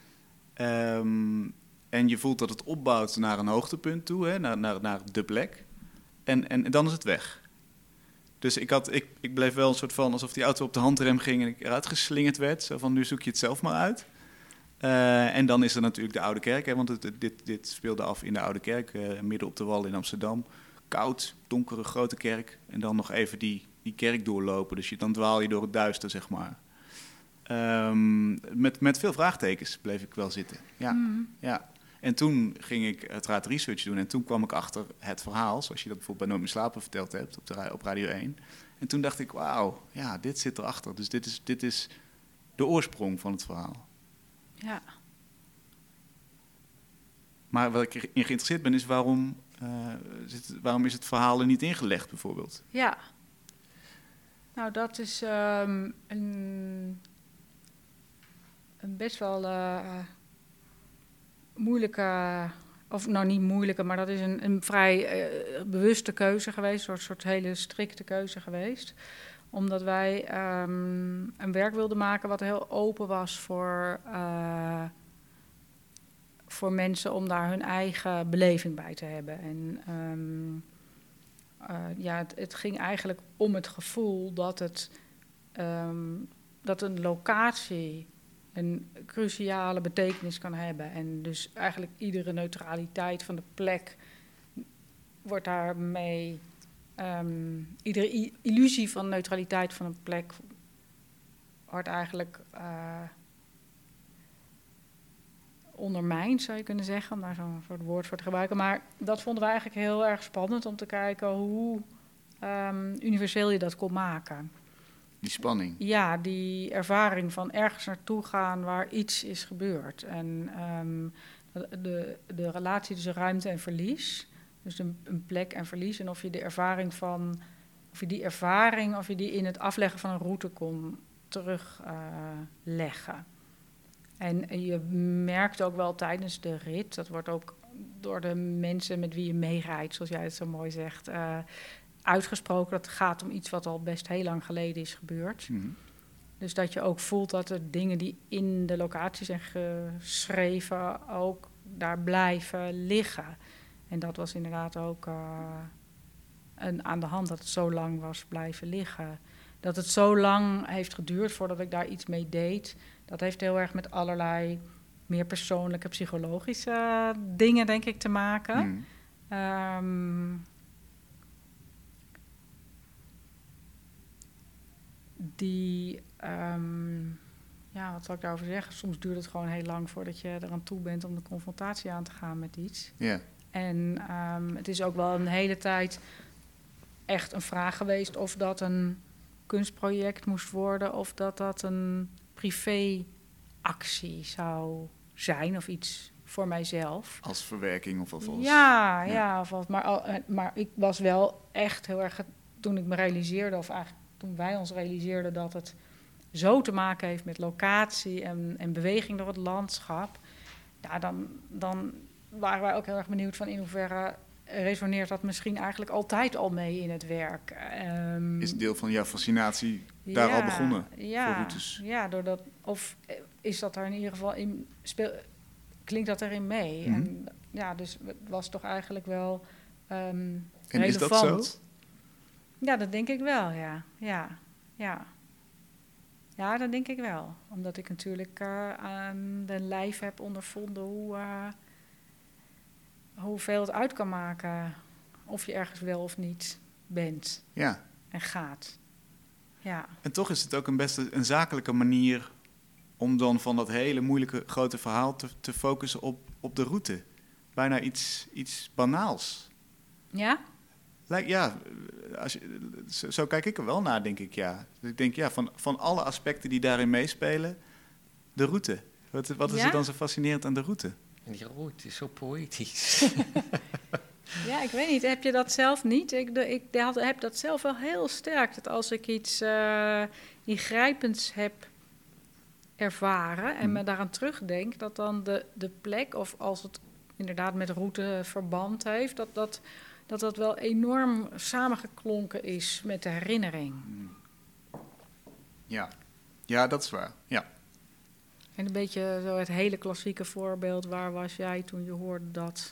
Um, en je voelt dat het opbouwt naar een hoogtepunt toe, hè? Naar, naar, naar de plek. En, en, en dan is het weg. Dus ik, had, ik, ik bleef wel een soort van alsof die auto op de handrem ging en ik eruit geslingerd werd. Zo van, nu zoek je het zelf maar uit. Uh, en dan is er natuurlijk de Oude Kerk, hè, want het, dit, dit speelde af in de Oude Kerk, uh, midden op de Wal in Amsterdam. Koud, donkere, grote kerk. En dan nog even die, die kerk doorlopen. Dus je, dan dwaal je door het duister, zeg maar. Um, met, met veel vraagtekens bleef ik wel zitten. Ja, mm. ja. En toen ging ik uiteraard research doen. En toen kwam ik achter het verhaal, zoals je dat bijvoorbeeld bij Nooit meer slapen verteld hebt, op, de, op Radio één. En toen dacht ik, wauw, ja, dit zit erachter. Dus dit is, dit is de oorsprong van het verhaal. Ja. Maar wat ik in geïnteresseerd ben, is waarom, uh, zit, waarom is het verhaal er niet ingelegd, bijvoorbeeld? Ja. Nou, dat is um, een, een best wel uh, moeilijke, of nou niet moeilijke, maar dat is een, een vrij uh, bewuste keuze geweest, een soort, soort hele strikte keuze geweest. Omdat wij um, een werk wilden maken wat heel open was voor, uh, voor mensen om daar hun eigen beleving bij te hebben. En um, uh, ja, het, het ging eigenlijk om het gevoel dat, het, um, dat een locatie een cruciale betekenis kan hebben. En dus eigenlijk iedere neutraliteit van de plek wordt daarmee... Um, iedere i- illusie van neutraliteit van een plek wordt eigenlijk uh, ondermijnd, zou je kunnen zeggen, om daar zo'n soort woord voor te gebruiken. Maar dat vonden we eigenlijk heel erg spannend om te kijken hoe um, universeel je dat kon maken. Die spanning. Ja, die ervaring van ergens naartoe gaan waar iets is gebeurd. En um, de, de relatie tussen ruimte en verlies... Dus een, een plek en verlies. En of je de ervaring van, of je die ervaring, of je die in het afleggen van een route kon terugleggen. Uh, en je merkt ook wel tijdens de rit, dat wordt ook door de mensen met wie je meerijdt, zoals jij het zo mooi zegt, uh, uitgesproken. Dat het gaat om iets wat al best heel lang geleden is gebeurd. Mm-hmm. Dus dat je ook voelt dat er dingen die in de locatie zijn geschreven ook daar blijven liggen. En dat was inderdaad ook uh, een, aan de hand dat het zo lang was blijven liggen. Dat het zo lang heeft geduurd voordat ik daar iets mee deed. Dat heeft heel erg met allerlei meer persoonlijke, psychologische uh, dingen, denk ik, te maken. Mm. Um, die... Um, ja, wat zal ik daarover zeggen? Soms duurt het gewoon heel lang voordat je eraan toe bent om de confrontatie aan te gaan met iets. Ja. Yeah. En um, het is ook wel een hele tijd echt een vraag geweest of dat een kunstproject moest worden of dat dat een privéactie zou zijn of iets voor mijzelf. Als verwerking of als... Ja, ja. ja of als, maar, maar ik was wel echt heel erg, toen ik me realiseerde, of eigenlijk toen wij ons realiseerden dat het zo te maken heeft met locatie en, en beweging door het landschap, ja, dan, dan waren wij ook heel erg benieuwd van in hoeverre resoneert dat misschien eigenlijk altijd al mee in het werk. Um, is deel van jouw fascinatie daar ja, al begonnen ja, voor routes? Ja, doordat, of is dat er in ieder geval in, speel, klinkt dat erin mee? Mm-hmm. En, ja, dus het was toch eigenlijk wel um, en relevant. Is dat zo? Ja, dat denk ik wel, ja. Ja, ja. Ja, dat denk ik wel. Omdat ik natuurlijk uh, aan de lijf heb ondervonden hoe, uh, hoeveel het uit kan maken of je ergens wel of niet bent ja. en gaat. Ja. En toch is het ook een best een zakelijke manier om dan van dat hele moeilijke grote verhaal te, te focussen op, op de route. Bijna iets, iets banaals. Ja? Lijk, ja, als je, zo, zo kijk ik er wel naar, denk ik, ja. Dus ik denk, ja, van, van alle aspecten die daarin meespelen, de route. Wat, wat is ja? er dan zo fascinerend aan de route? En die route is zo poëtisch. Ja, ik weet niet. Heb je dat zelf niet? Ik, de, ik de, heb dat zelf wel heel sterk. Dat als ik iets uh, ingrijpends heb ervaren en hmm. me daaraan terugdenk, dat dan de, de plek, of als het inderdaad met route verband heeft, dat dat, dat dat wel enorm samengeklonken is met de herinnering. Hmm. Ja. Ja, dat is waar. Ja. En een beetje zo het hele klassieke voorbeeld, waar was jij toen je hoorde dat?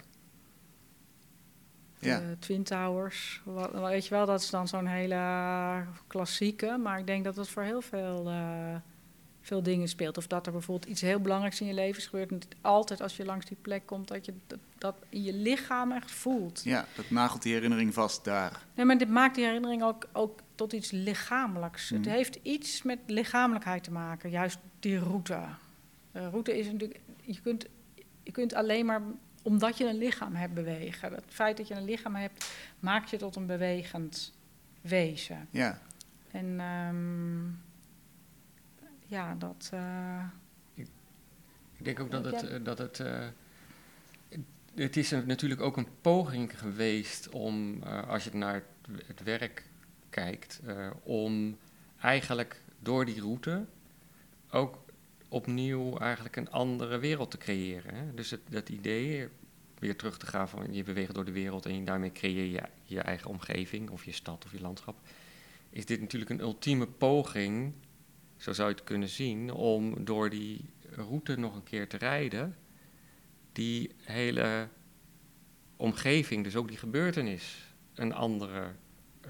De ja. Twin Towers, wat, weet je wel, dat is dan zo'n hele klassieke, maar ik denk dat het voor heel veel, uh, veel dingen speelt. Of dat er bijvoorbeeld iets heel belangrijks in je leven is gebeurd, en altijd als je langs die plek komt, dat je dat, dat in je lichaam echt voelt. Ja, dat nagelt die herinnering vast daar. Nee, maar dit maakt die herinnering ook, ook tot iets lichamelijks. Mm. Het heeft iets met lichamelijkheid te maken, juist die route. De route is natuurlijk, je kunt, je kunt alleen maar, omdat je een lichaam hebt, bewegen. Het feit dat je een lichaam hebt, maakt je tot een bewegend wezen. Ja. En um, ja, dat... Uh, ik, ik denk ook dat het... Uh, dat het uh, het is een, natuurlijk ook een poging geweest om, uh, als je naar het, het werk kijkt, uh, om eigenlijk door die route ook opnieuw eigenlijk een andere wereld te creëren. Hè? Dus het, dat idee, weer terug te gaan van je beweegt door de wereld en daarmee creëer je je eigen omgeving of je stad of je landschap, is dit natuurlijk een ultieme poging, zo zou je het kunnen zien, om door die route nog een keer te rijden, die hele omgeving, dus ook die gebeurtenis, een andere uh,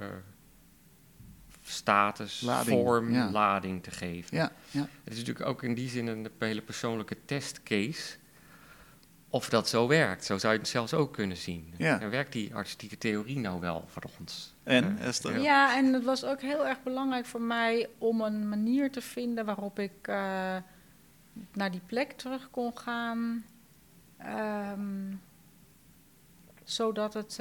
status, lading, vorm, ja. lading te geven. Ja, ja. Het is natuurlijk ook in die zin een hele persoonlijke testcase of dat zo werkt. Zo zou je het zelfs ook kunnen zien. Ja. En werkt die artistieke theorie nou wel voor ons? En, uh, Esther? Ja, en het was ook heel erg belangrijk voor mij om een manier te vinden waarop ik uh, naar die plek terug kon gaan. Um, zodat het, uh,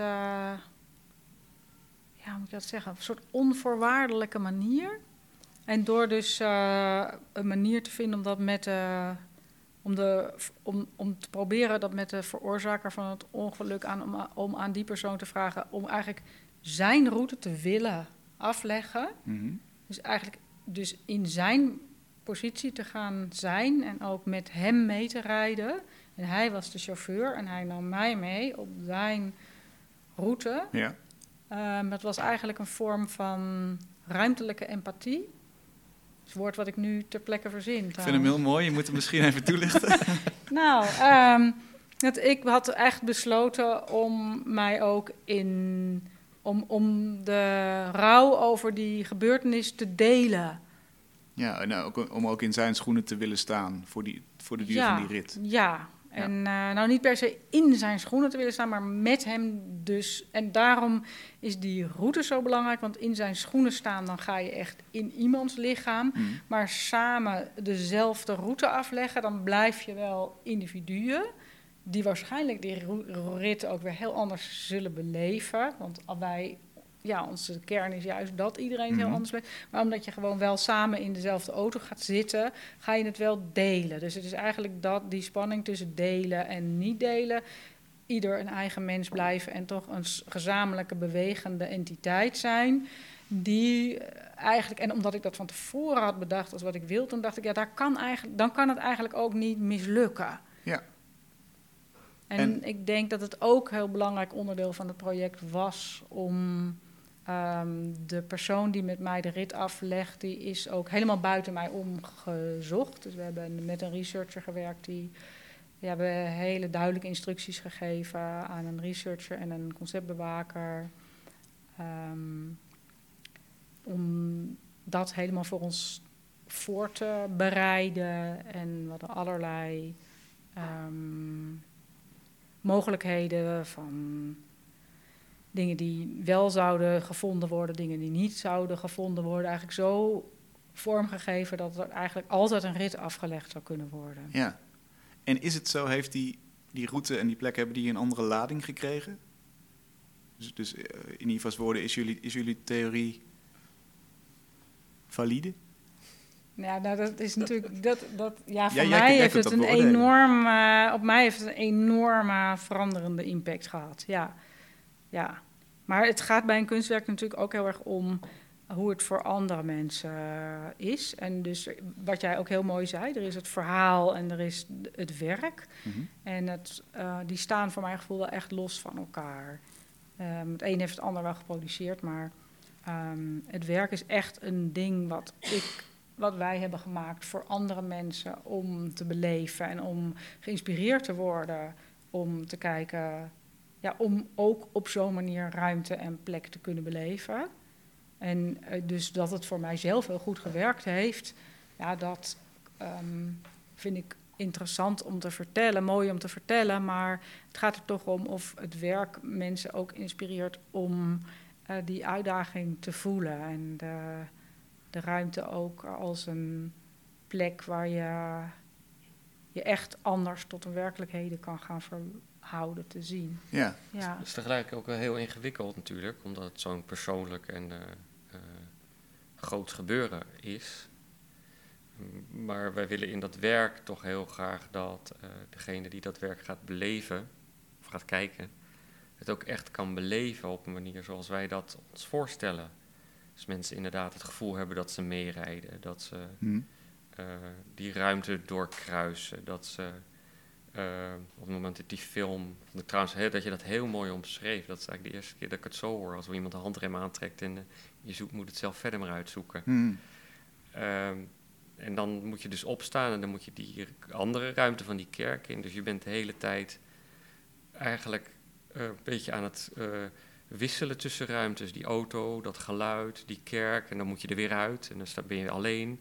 ja, hoe moet je dat zeggen, een soort onvoorwaardelijke manier. En door dus uh, een manier te vinden om dat met de, om, de, om, om te proberen dat met de veroorzaker van het ongeluk aan, om, om aan die persoon te vragen om eigenlijk zijn route te willen afleggen. Mm-hmm. Dus eigenlijk dus in zijn positie te gaan zijn en ook met hem mee te rijden. En hij was de chauffeur en hij nam mij mee op zijn route. Ja. Um, dat was eigenlijk een vorm van ruimtelijke empathie. Dat is het woord wat ik nu ter plekke verzin. Ik vind hem heel mooi, je moet hem misschien even toelichten. Nou, um, dat ik had echt besloten om mij ook in... Om, om de rouw over die gebeurtenis te delen. Ja, en ook, om ook in zijn schoenen te willen staan voor, die, voor de duur ja, van die rit. Ja, en uh, nou niet per se in zijn schoenen te willen staan, maar met hem dus. En daarom is die route zo belangrijk, want in zijn schoenen staan, dan ga je echt in iemands lichaam. Mm. Maar samen dezelfde route afleggen, dan blijf je wel individuen die waarschijnlijk die rit ook weer heel anders zullen beleven. Want wij, ja, onze kern is juist dat iedereen mm-hmm. heel anders beleeft. Maar omdat je gewoon wel samen in dezelfde auto gaat zitten, ga je het wel delen. Dus het is eigenlijk dat, die spanning tussen delen en niet delen. Ieder een eigen mens blijven en toch een gezamenlijke bewegende entiteit zijn. die eigenlijk, en omdat ik dat van tevoren had bedacht als wat ik wilde, dan dacht ik, ja, daar kan eigenlijk, dan kan het eigenlijk ook niet mislukken. Ja. En, En ik denk dat het ook een heel belangrijk onderdeel van het project was om um, de persoon die met mij de rit aflegt, die is ook helemaal buiten mij omgezocht. Dus we hebben met een researcher gewerkt die, die hebben hele duidelijke instructies gegeven aan een researcher en een conceptbewaker. Um, om dat helemaal voor ons voor te bereiden. En we hadden allerlei um, mogelijkheden van dingen die wel zouden gevonden worden, dingen die niet zouden gevonden worden. Eigenlijk zo vormgegeven dat er eigenlijk altijd een rit afgelegd zou kunnen worden. Ja. En is het zo, heeft die, die route en die plek, hebben die een andere lading gekregen? Dus, dus uh, in Iva's woorden, is jullie, is jullie theorie valide? Ja, nou dat is natuurlijk, dat, dat, ja, voor ja, jij, mij jij heeft het een enorm, uh, op mij heeft het een enorme veranderende impact gehad, ja. ja. Maar het gaat bij een kunstwerk natuurlijk ook heel erg om hoe het voor andere mensen uh, is. En dus wat jij ook heel mooi zei, er is het verhaal en er is het werk. Mm-hmm. En het, uh, die staan voor mijn gevoel wel echt los van elkaar. Um, het een heeft het ander wel geproduceerd, maar um, het werk is echt een ding wat ik, wat wij hebben gemaakt voor andere mensen om te beleven en om geïnspireerd te worden, om te kijken, ja, om ook op zo'n manier ruimte en plek te kunnen beleven. En uh, dus dat het voor mijzelf heel goed gewerkt heeft, ja, dat um, vind ik interessant om te vertellen, mooi om te vertellen, maar het gaat er toch om of het werk mensen ook inspireert om uh, die uitdaging te voelen en de, de ruimte ook als een plek waar je je echt anders tot een werkelijkheden kan gaan verhouden te zien. Ja. Ja. Het is tegelijk ook wel heel ingewikkeld natuurlijk, omdat het zo'n persoonlijk en uh, uh, groot gebeuren is. Maar wij willen in dat werk toch heel graag dat uh, degene die dat werk gaat beleven, of gaat kijken, het ook echt kan beleven op een manier zoals wij dat ons voorstellen. Dus mensen inderdaad het gevoel hebben dat ze meerijden, dat ze hmm. uh, die ruimte doorkruisen, dat ze uh, op het moment dat die film, trouwens he, dat je dat heel mooi omschreef, dat is eigenlijk de eerste keer dat ik het zo hoor, als iemand de handrem aantrekt en uh, je zoekt, moet het zelf verder maar uitzoeken. Hmm. Uh, En dan moet je dus opstaan en dan moet je die andere ruimte van die kerk in. Dus je bent de hele tijd eigenlijk uh, een beetje aan het uh, wisselen tussen ruimtes. Die auto, dat geluid, die kerk en dan moet je er weer uit. En dan ben je alleen.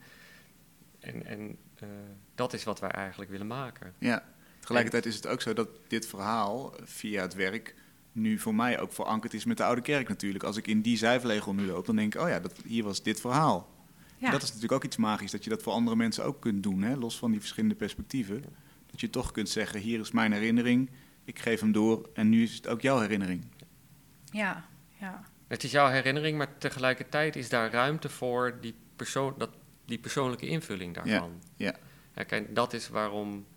En, en uh, dat is wat wij eigenlijk willen maken. Ja, tegelijkertijd is het ook zo dat dit verhaal via het werk nu voor mij ook verankerd is met de Oude Kerk natuurlijk. Als ik in die zijvlegel nu loop, dan denk ik, oh ja, dat, hier was dit verhaal. Ja. Dat is natuurlijk ook iets magisch, dat je dat voor andere mensen ook kunt doen, hè? Los van die verschillende perspectieven. Dat je toch kunt zeggen, hier is mijn herinnering, ik geef hem door en nu is het ook jouw herinnering. Ja, ja. Het is jouw herinnering, maar tegelijkertijd is daar ruimte voor die, persoon, dat, die persoonlijke invulling daarvan. Ja, ja. Ja, kijk, dat is waarom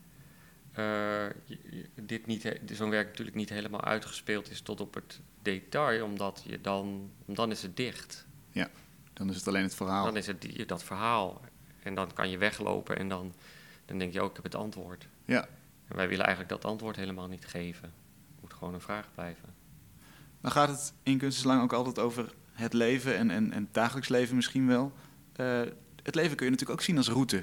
uh, dit niet, zo'n werk natuurlijk niet helemaal uitgespeeld is tot op het detail, omdat je dan, dan is het dicht. Ja. Dan is het alleen het verhaal. Dan is het die, dat verhaal. En dan kan je weglopen en dan, dan denk je ook, ik heb het antwoord. Ja. En wij willen eigenlijk dat antwoord helemaal niet geven. Het moet gewoon een vraag blijven. Dan gaat het in Kunst is Lang ook altijd over het leven en, en, en het dagelijks leven misschien wel. Uh, het leven kun je natuurlijk ook zien als route.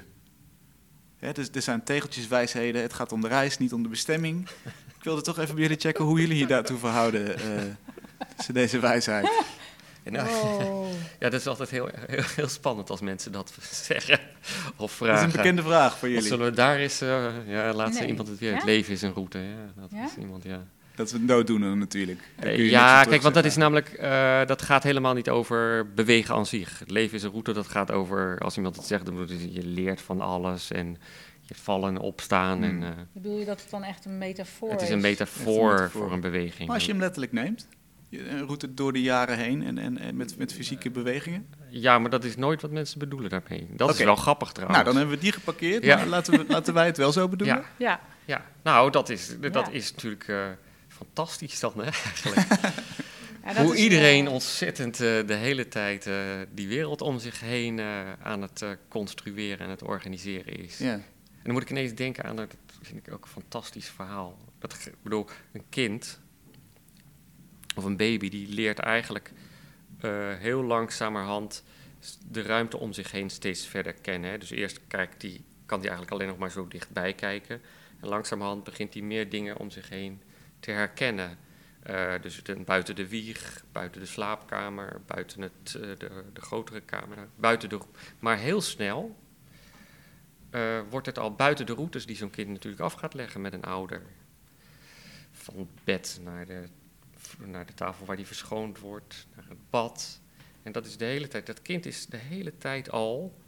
Hè, dus, er zijn tegeltjeswijsheden, het gaat om de reis, niet om de bestemming. Ik wilde toch even bij jullie checken hoe jullie hier daartoe verhouden, uh, tussen deze wijsheid. Nou, oh. Ja, dat is altijd heel, heel, heel spannend als mensen dat zeggen of vragen. Dat is een bekende vraag voor jullie. Of zullen we daar eens, uh, ja, laat nee. iemand het weer, ja? Het leven is een route. Ja, dat ja? is iemand, ja. Dat is een dooddoener natuurlijk. Uh, ja, kijk, want dat is namelijk, uh, dat gaat helemaal niet over bewegen aan zich. Het leven is een route, dat gaat over, als iemand het zegt, dan je leert van alles en je vallen en opstaan. Hmm. En, uh, bedoel je dat het dan echt een metafoor is? Het is een metafoor, een metafoor voor een beweging. Maar als je hem letterlijk neemt? Een route door de jaren heen en, en, en met, met fysieke bewegingen? Ja, maar dat is nooit wat mensen bedoelen daarmee. Dat okay. is wel grappig trouwens. Nou, dan hebben we die geparkeerd, ja. Maar laten, we, laten wij het wel zo bedoelen. Ja, ja. ja. Nou, dat is, dat ja. is natuurlijk uh, fantastisch dan, hè, eigenlijk. Ja, Hoe is, iedereen uh, ontzettend uh, de hele tijd uh, die wereld om zich heen uh, aan het uh, construeren en het organiseren is. Ja. En dan moet ik ineens denken aan, dat vind ik ook een fantastisch verhaal. Dat, ik bedoel, een kind of een baby die leert eigenlijk uh, heel langzamerhand de ruimte om zich heen steeds verder kennen. Hè. Dus eerst kijkt die, kan hij eigenlijk alleen nog maar zo dichtbij kijken. En langzamerhand begint hij meer dingen om zich heen te herkennen. Uh, dus de, buiten de wieg, buiten de slaapkamer, buiten het, uh, de, de grotere kamer, buiten de... Maar heel snel uh, wordt het al buiten de routes die zo'n kind natuurlijk af gaat leggen met een ouder. Van het bed naar de, naar de tafel waar die verschoond wordt, naar het bad. En dat is de hele tijd, dat kind is de hele tijd al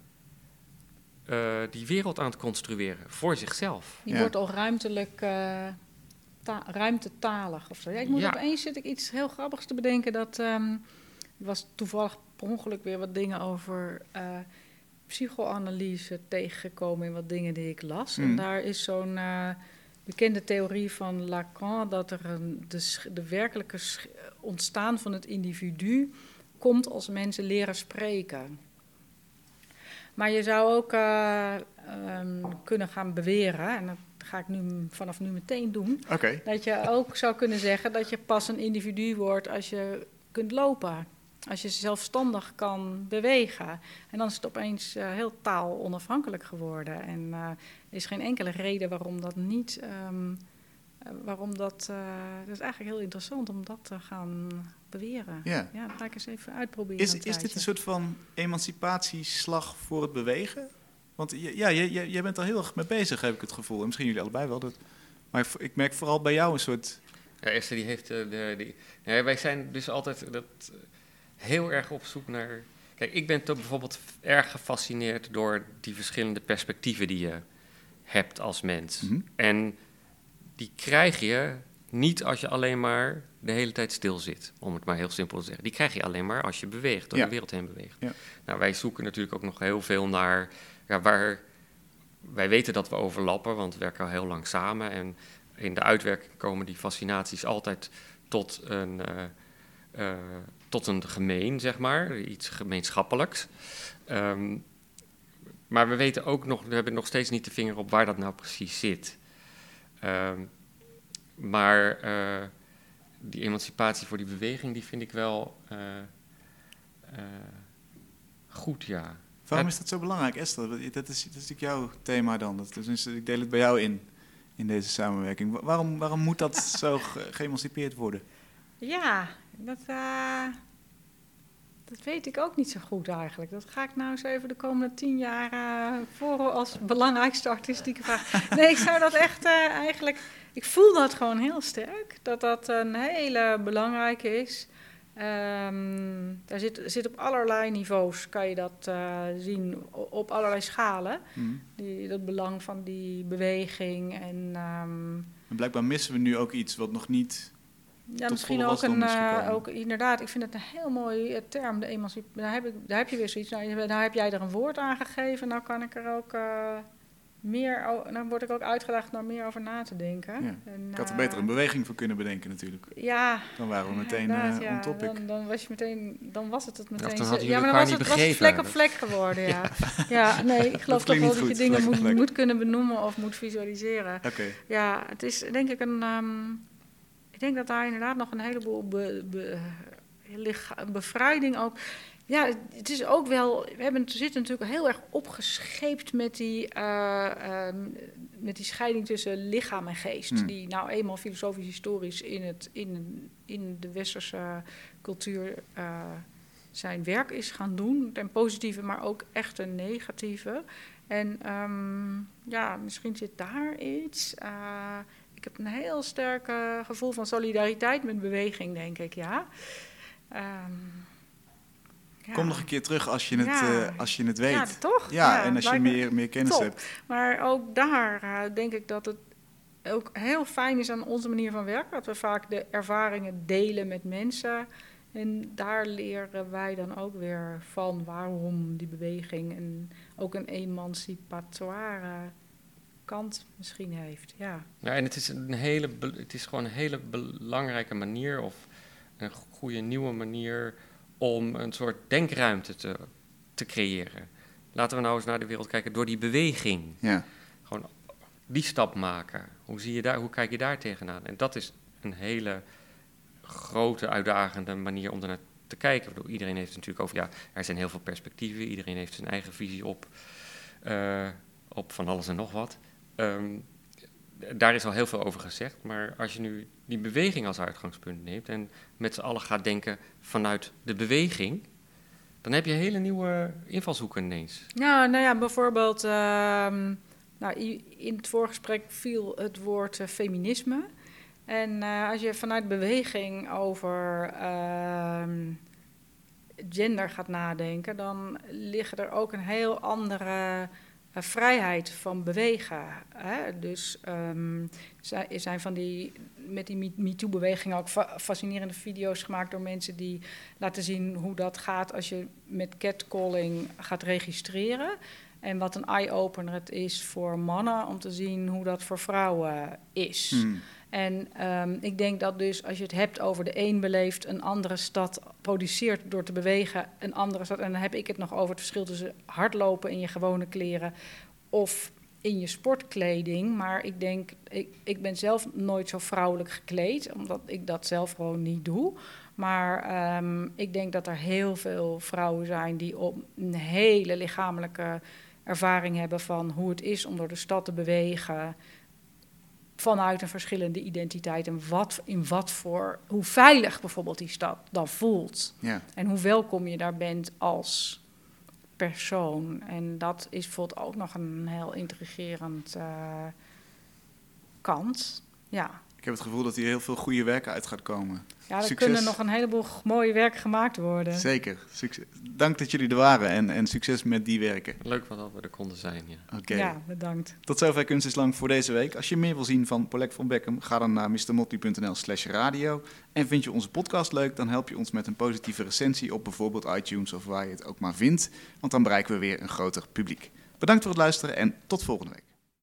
uh, die wereld aan het construeren voor zichzelf. Die ja. wordt al ruimtelijk... Uh... Ta- ruimtetalig of zo. Ja, ik moet Ja. opeens zit ik iets heel grappigs te bedenken. Dat um, was toevallig per ongeluk weer wat dingen over uh, psychoanalyse tegengekomen in wat dingen die ik las. Mm. En daar is zo'n uh, bekende theorie van Lacan dat er een, de, sch- de werkelijke sch- ontstaan van het individu komt als mensen leren spreken. Maar je zou ook uh, um, kunnen gaan beweren, en dat ga ik nu vanaf nu meteen doen, okay. dat je ook zou kunnen zeggen dat je pas een individu wordt als je kunt lopen. Als je zelfstandig kan bewegen. En dan is het opeens uh, heel taalonafhankelijk geworden. En uh, er is geen enkele reden waarom dat niet... Um, uh, waarom dat... Uh, dat is eigenlijk heel interessant om dat te gaan beweren. Ja, ja dat ga ik eens even uitproberen. Is, is dit een soort van emancipatieslag voor het bewegen? Want ja, jij, jij bent er heel erg mee bezig, heb ik het gevoel. En misschien jullie allebei wel. Dat, maar ik merk vooral bij jou een soort... Ja, Esther die heeft... Uh, de, die, ja, wij zijn dus altijd dat, uh, heel erg op zoek naar... Kijk, ik ben toch bijvoorbeeld erg gefascineerd door die verschillende perspectieven die je hebt als mens. Mm-hmm. En die krijg je niet als je alleen maar de hele tijd stil zit, om het maar heel simpel te zeggen. Die krijg je alleen maar als je beweegt, door ja. de wereld heen beweegt. Ja. Nou, wij zoeken natuurlijk ook nog heel veel naar... Ja, waar, wij weten dat we overlappen, want we werken al heel lang samen. En in de uitwerking komen die fascinaties altijd tot een, uh, uh, tot een gemeen, zeg maar. Iets gemeenschappelijks. Um, maar we weten ook nog, we hebben nog steeds niet de vinger op waar dat nou precies zit. Um, maar uh, die emancipatie voor die beweging, die vind ik wel uh, uh, goed, ja. Waarom is dat zo belangrijk, Esther? Dat is, dat is natuurlijk jouw thema dan. Dat is, ik deel het bij jou in, in deze samenwerking. Waarom, waarom moet dat zo ge- geëmancipeerd worden? Ja, dat, uh, dat weet ik ook niet zo goed eigenlijk. Dat ga ik nou eens even de komende tien jaar uh, voor als belangrijkste artistieke vraag. Nee, ik zou dat echt uh, eigenlijk... Ik voel dat gewoon heel sterk, dat dat een hele belangrijke is. Um, daar zit, zit op allerlei niveaus, kan je dat uh, zien, op allerlei schalen. Mm. Die, dat belang van die beweging. En, um, en blijkbaar missen we nu ook iets wat nog niet... Ja, misschien ook een, uh, ook inderdaad, ik vind het een heel mooie term, de emancipatie. Daar heb ik, daar heb je weer zoiets, nou, daar heb jij er een woord aan gegeven, nou kan ik er ook uh, meer, dan word ik ook uitgedaagd om meer over na te denken. Ja. En, ik had er uh, beter een beweging voor kunnen bedenken natuurlijk. Ja. Dan waren we meteen uh, ja, on topic. Dan, dan was je meteen, dan was het het meteen. Ja, dan hadden ja, maar dan was het, was het vlek op vlek geworden, ja. ja. ja, nee, ik geloof toch wel dat je dingen moet, moet kunnen benoemen of moet visualiseren. Okay. Ja, het is denk ik een... Um, Ik denk dat daar inderdaad nog een heleboel be, be, licha, bevrijding ook... Ja, het is ook wel... We hebben, zitten natuurlijk heel erg opgescheept met die, uh, uh, met die scheiding tussen lichaam en geest. Hmm. Die nou eenmaal filosofisch-historisch in, het, in, in de westerse cultuur uh, zijn werk is gaan doen. Ten positieve, maar ook echt een negatieve. En um, ja, misschien zit daar iets... Uh, Ik heb een heel sterk uh, gevoel van solidariteit met beweging, denk ik, ja. Um, ja. Kom nog een keer terug als je het, ja. uh, als je het weet. Ja, toch? Ja, ja en als je meer, meer kennis top. hebt. Maar ook daar uh, denk ik dat het ook heel fijn is aan onze manier van werken. Dat we vaak de ervaringen delen met mensen. En daar leren wij dan ook weer van waarom die beweging en ook een emancipatoire... kant misschien heeft, ja. Ja, en het is een hele, het is gewoon een hele belangrijke manier of een goede nieuwe manier om een soort denkruimte te, te creëren. Laten we nou eens naar de wereld kijken door die beweging. Ja. Gewoon die stap maken. Hoe, zie je daar, hoe kijk je daar tegenaan? En dat is een hele grote, uitdagende manier om ernaar te kijken. Ik bedoel, iedereen heeft het natuurlijk over, ja, er zijn heel veel perspectieven. Iedereen heeft zijn eigen visie op, uh, op van alles en nog wat. Um, daar is al heel veel over gezegd. Maar als je nu die beweging als uitgangspunt neemt en met z'n allen gaat denken vanuit de beweging, dan heb je hele nieuwe invalshoeken ineens. Ja, nou ja, bijvoorbeeld, uh, nou, in het voorgesprek viel het woord uh, feminisme. En uh, als je vanuit beweging over uh, gender gaat nadenken, dan liggen er ook een heel andere uh, vrijheid van bewegen. Hè? Dus um, er zijn van die, met die MeToo-beweging ook fa- fascinerende video's gemaakt door mensen die laten zien hoe dat gaat als je met catcalling gaat registreren. En wat een eye-opener het is voor mannen om te zien hoe dat voor vrouwen is. Mm. En um, ik denk dat dus als je het hebt over de een beleeft een andere stad, produceert door te bewegen een andere stad. En dan heb ik het nog over het verschil tussen hardlopen in je gewone kleren of in je sportkleding. Maar ik denk, ik, ik ben zelf nooit zo vrouwelijk gekleed, omdat ik dat zelf gewoon niet doe. Maar um, ik denk dat er heel veel vrouwen zijn die op een hele lichamelijke ervaring hebben van hoe het is om door de stad te bewegen vanuit een verschillende identiteit en wat, in wat voor, hoe veilig bijvoorbeeld die stad dan voelt. Ja. En hoe welkom je daar bent als persoon. En dat is bijvoorbeeld ook nog een heel intrigerend uh, kant. Ja. Ik heb het gevoel dat hier heel veel goede werk uit gaat komen. Ja, er succes. Kunnen nog een heleboel mooie werken gemaakt worden. Zeker. Succes. Dank dat jullie er waren en, en succes met die werken. Leuk dat we er konden zijn, ja. Oké. Okay. Ja, bedankt. Tot zover Kunst is Lang voor deze week. Als je meer wil zien van Paulette van Beckum, ga dan naar mrmotley.nl slash radio. En vind je onze podcast leuk, dan help je ons met een positieve recensie op bijvoorbeeld iTunes of waar je het ook maar vindt. Want dan bereiken we weer een groter publiek. Bedankt voor het luisteren en tot volgende week.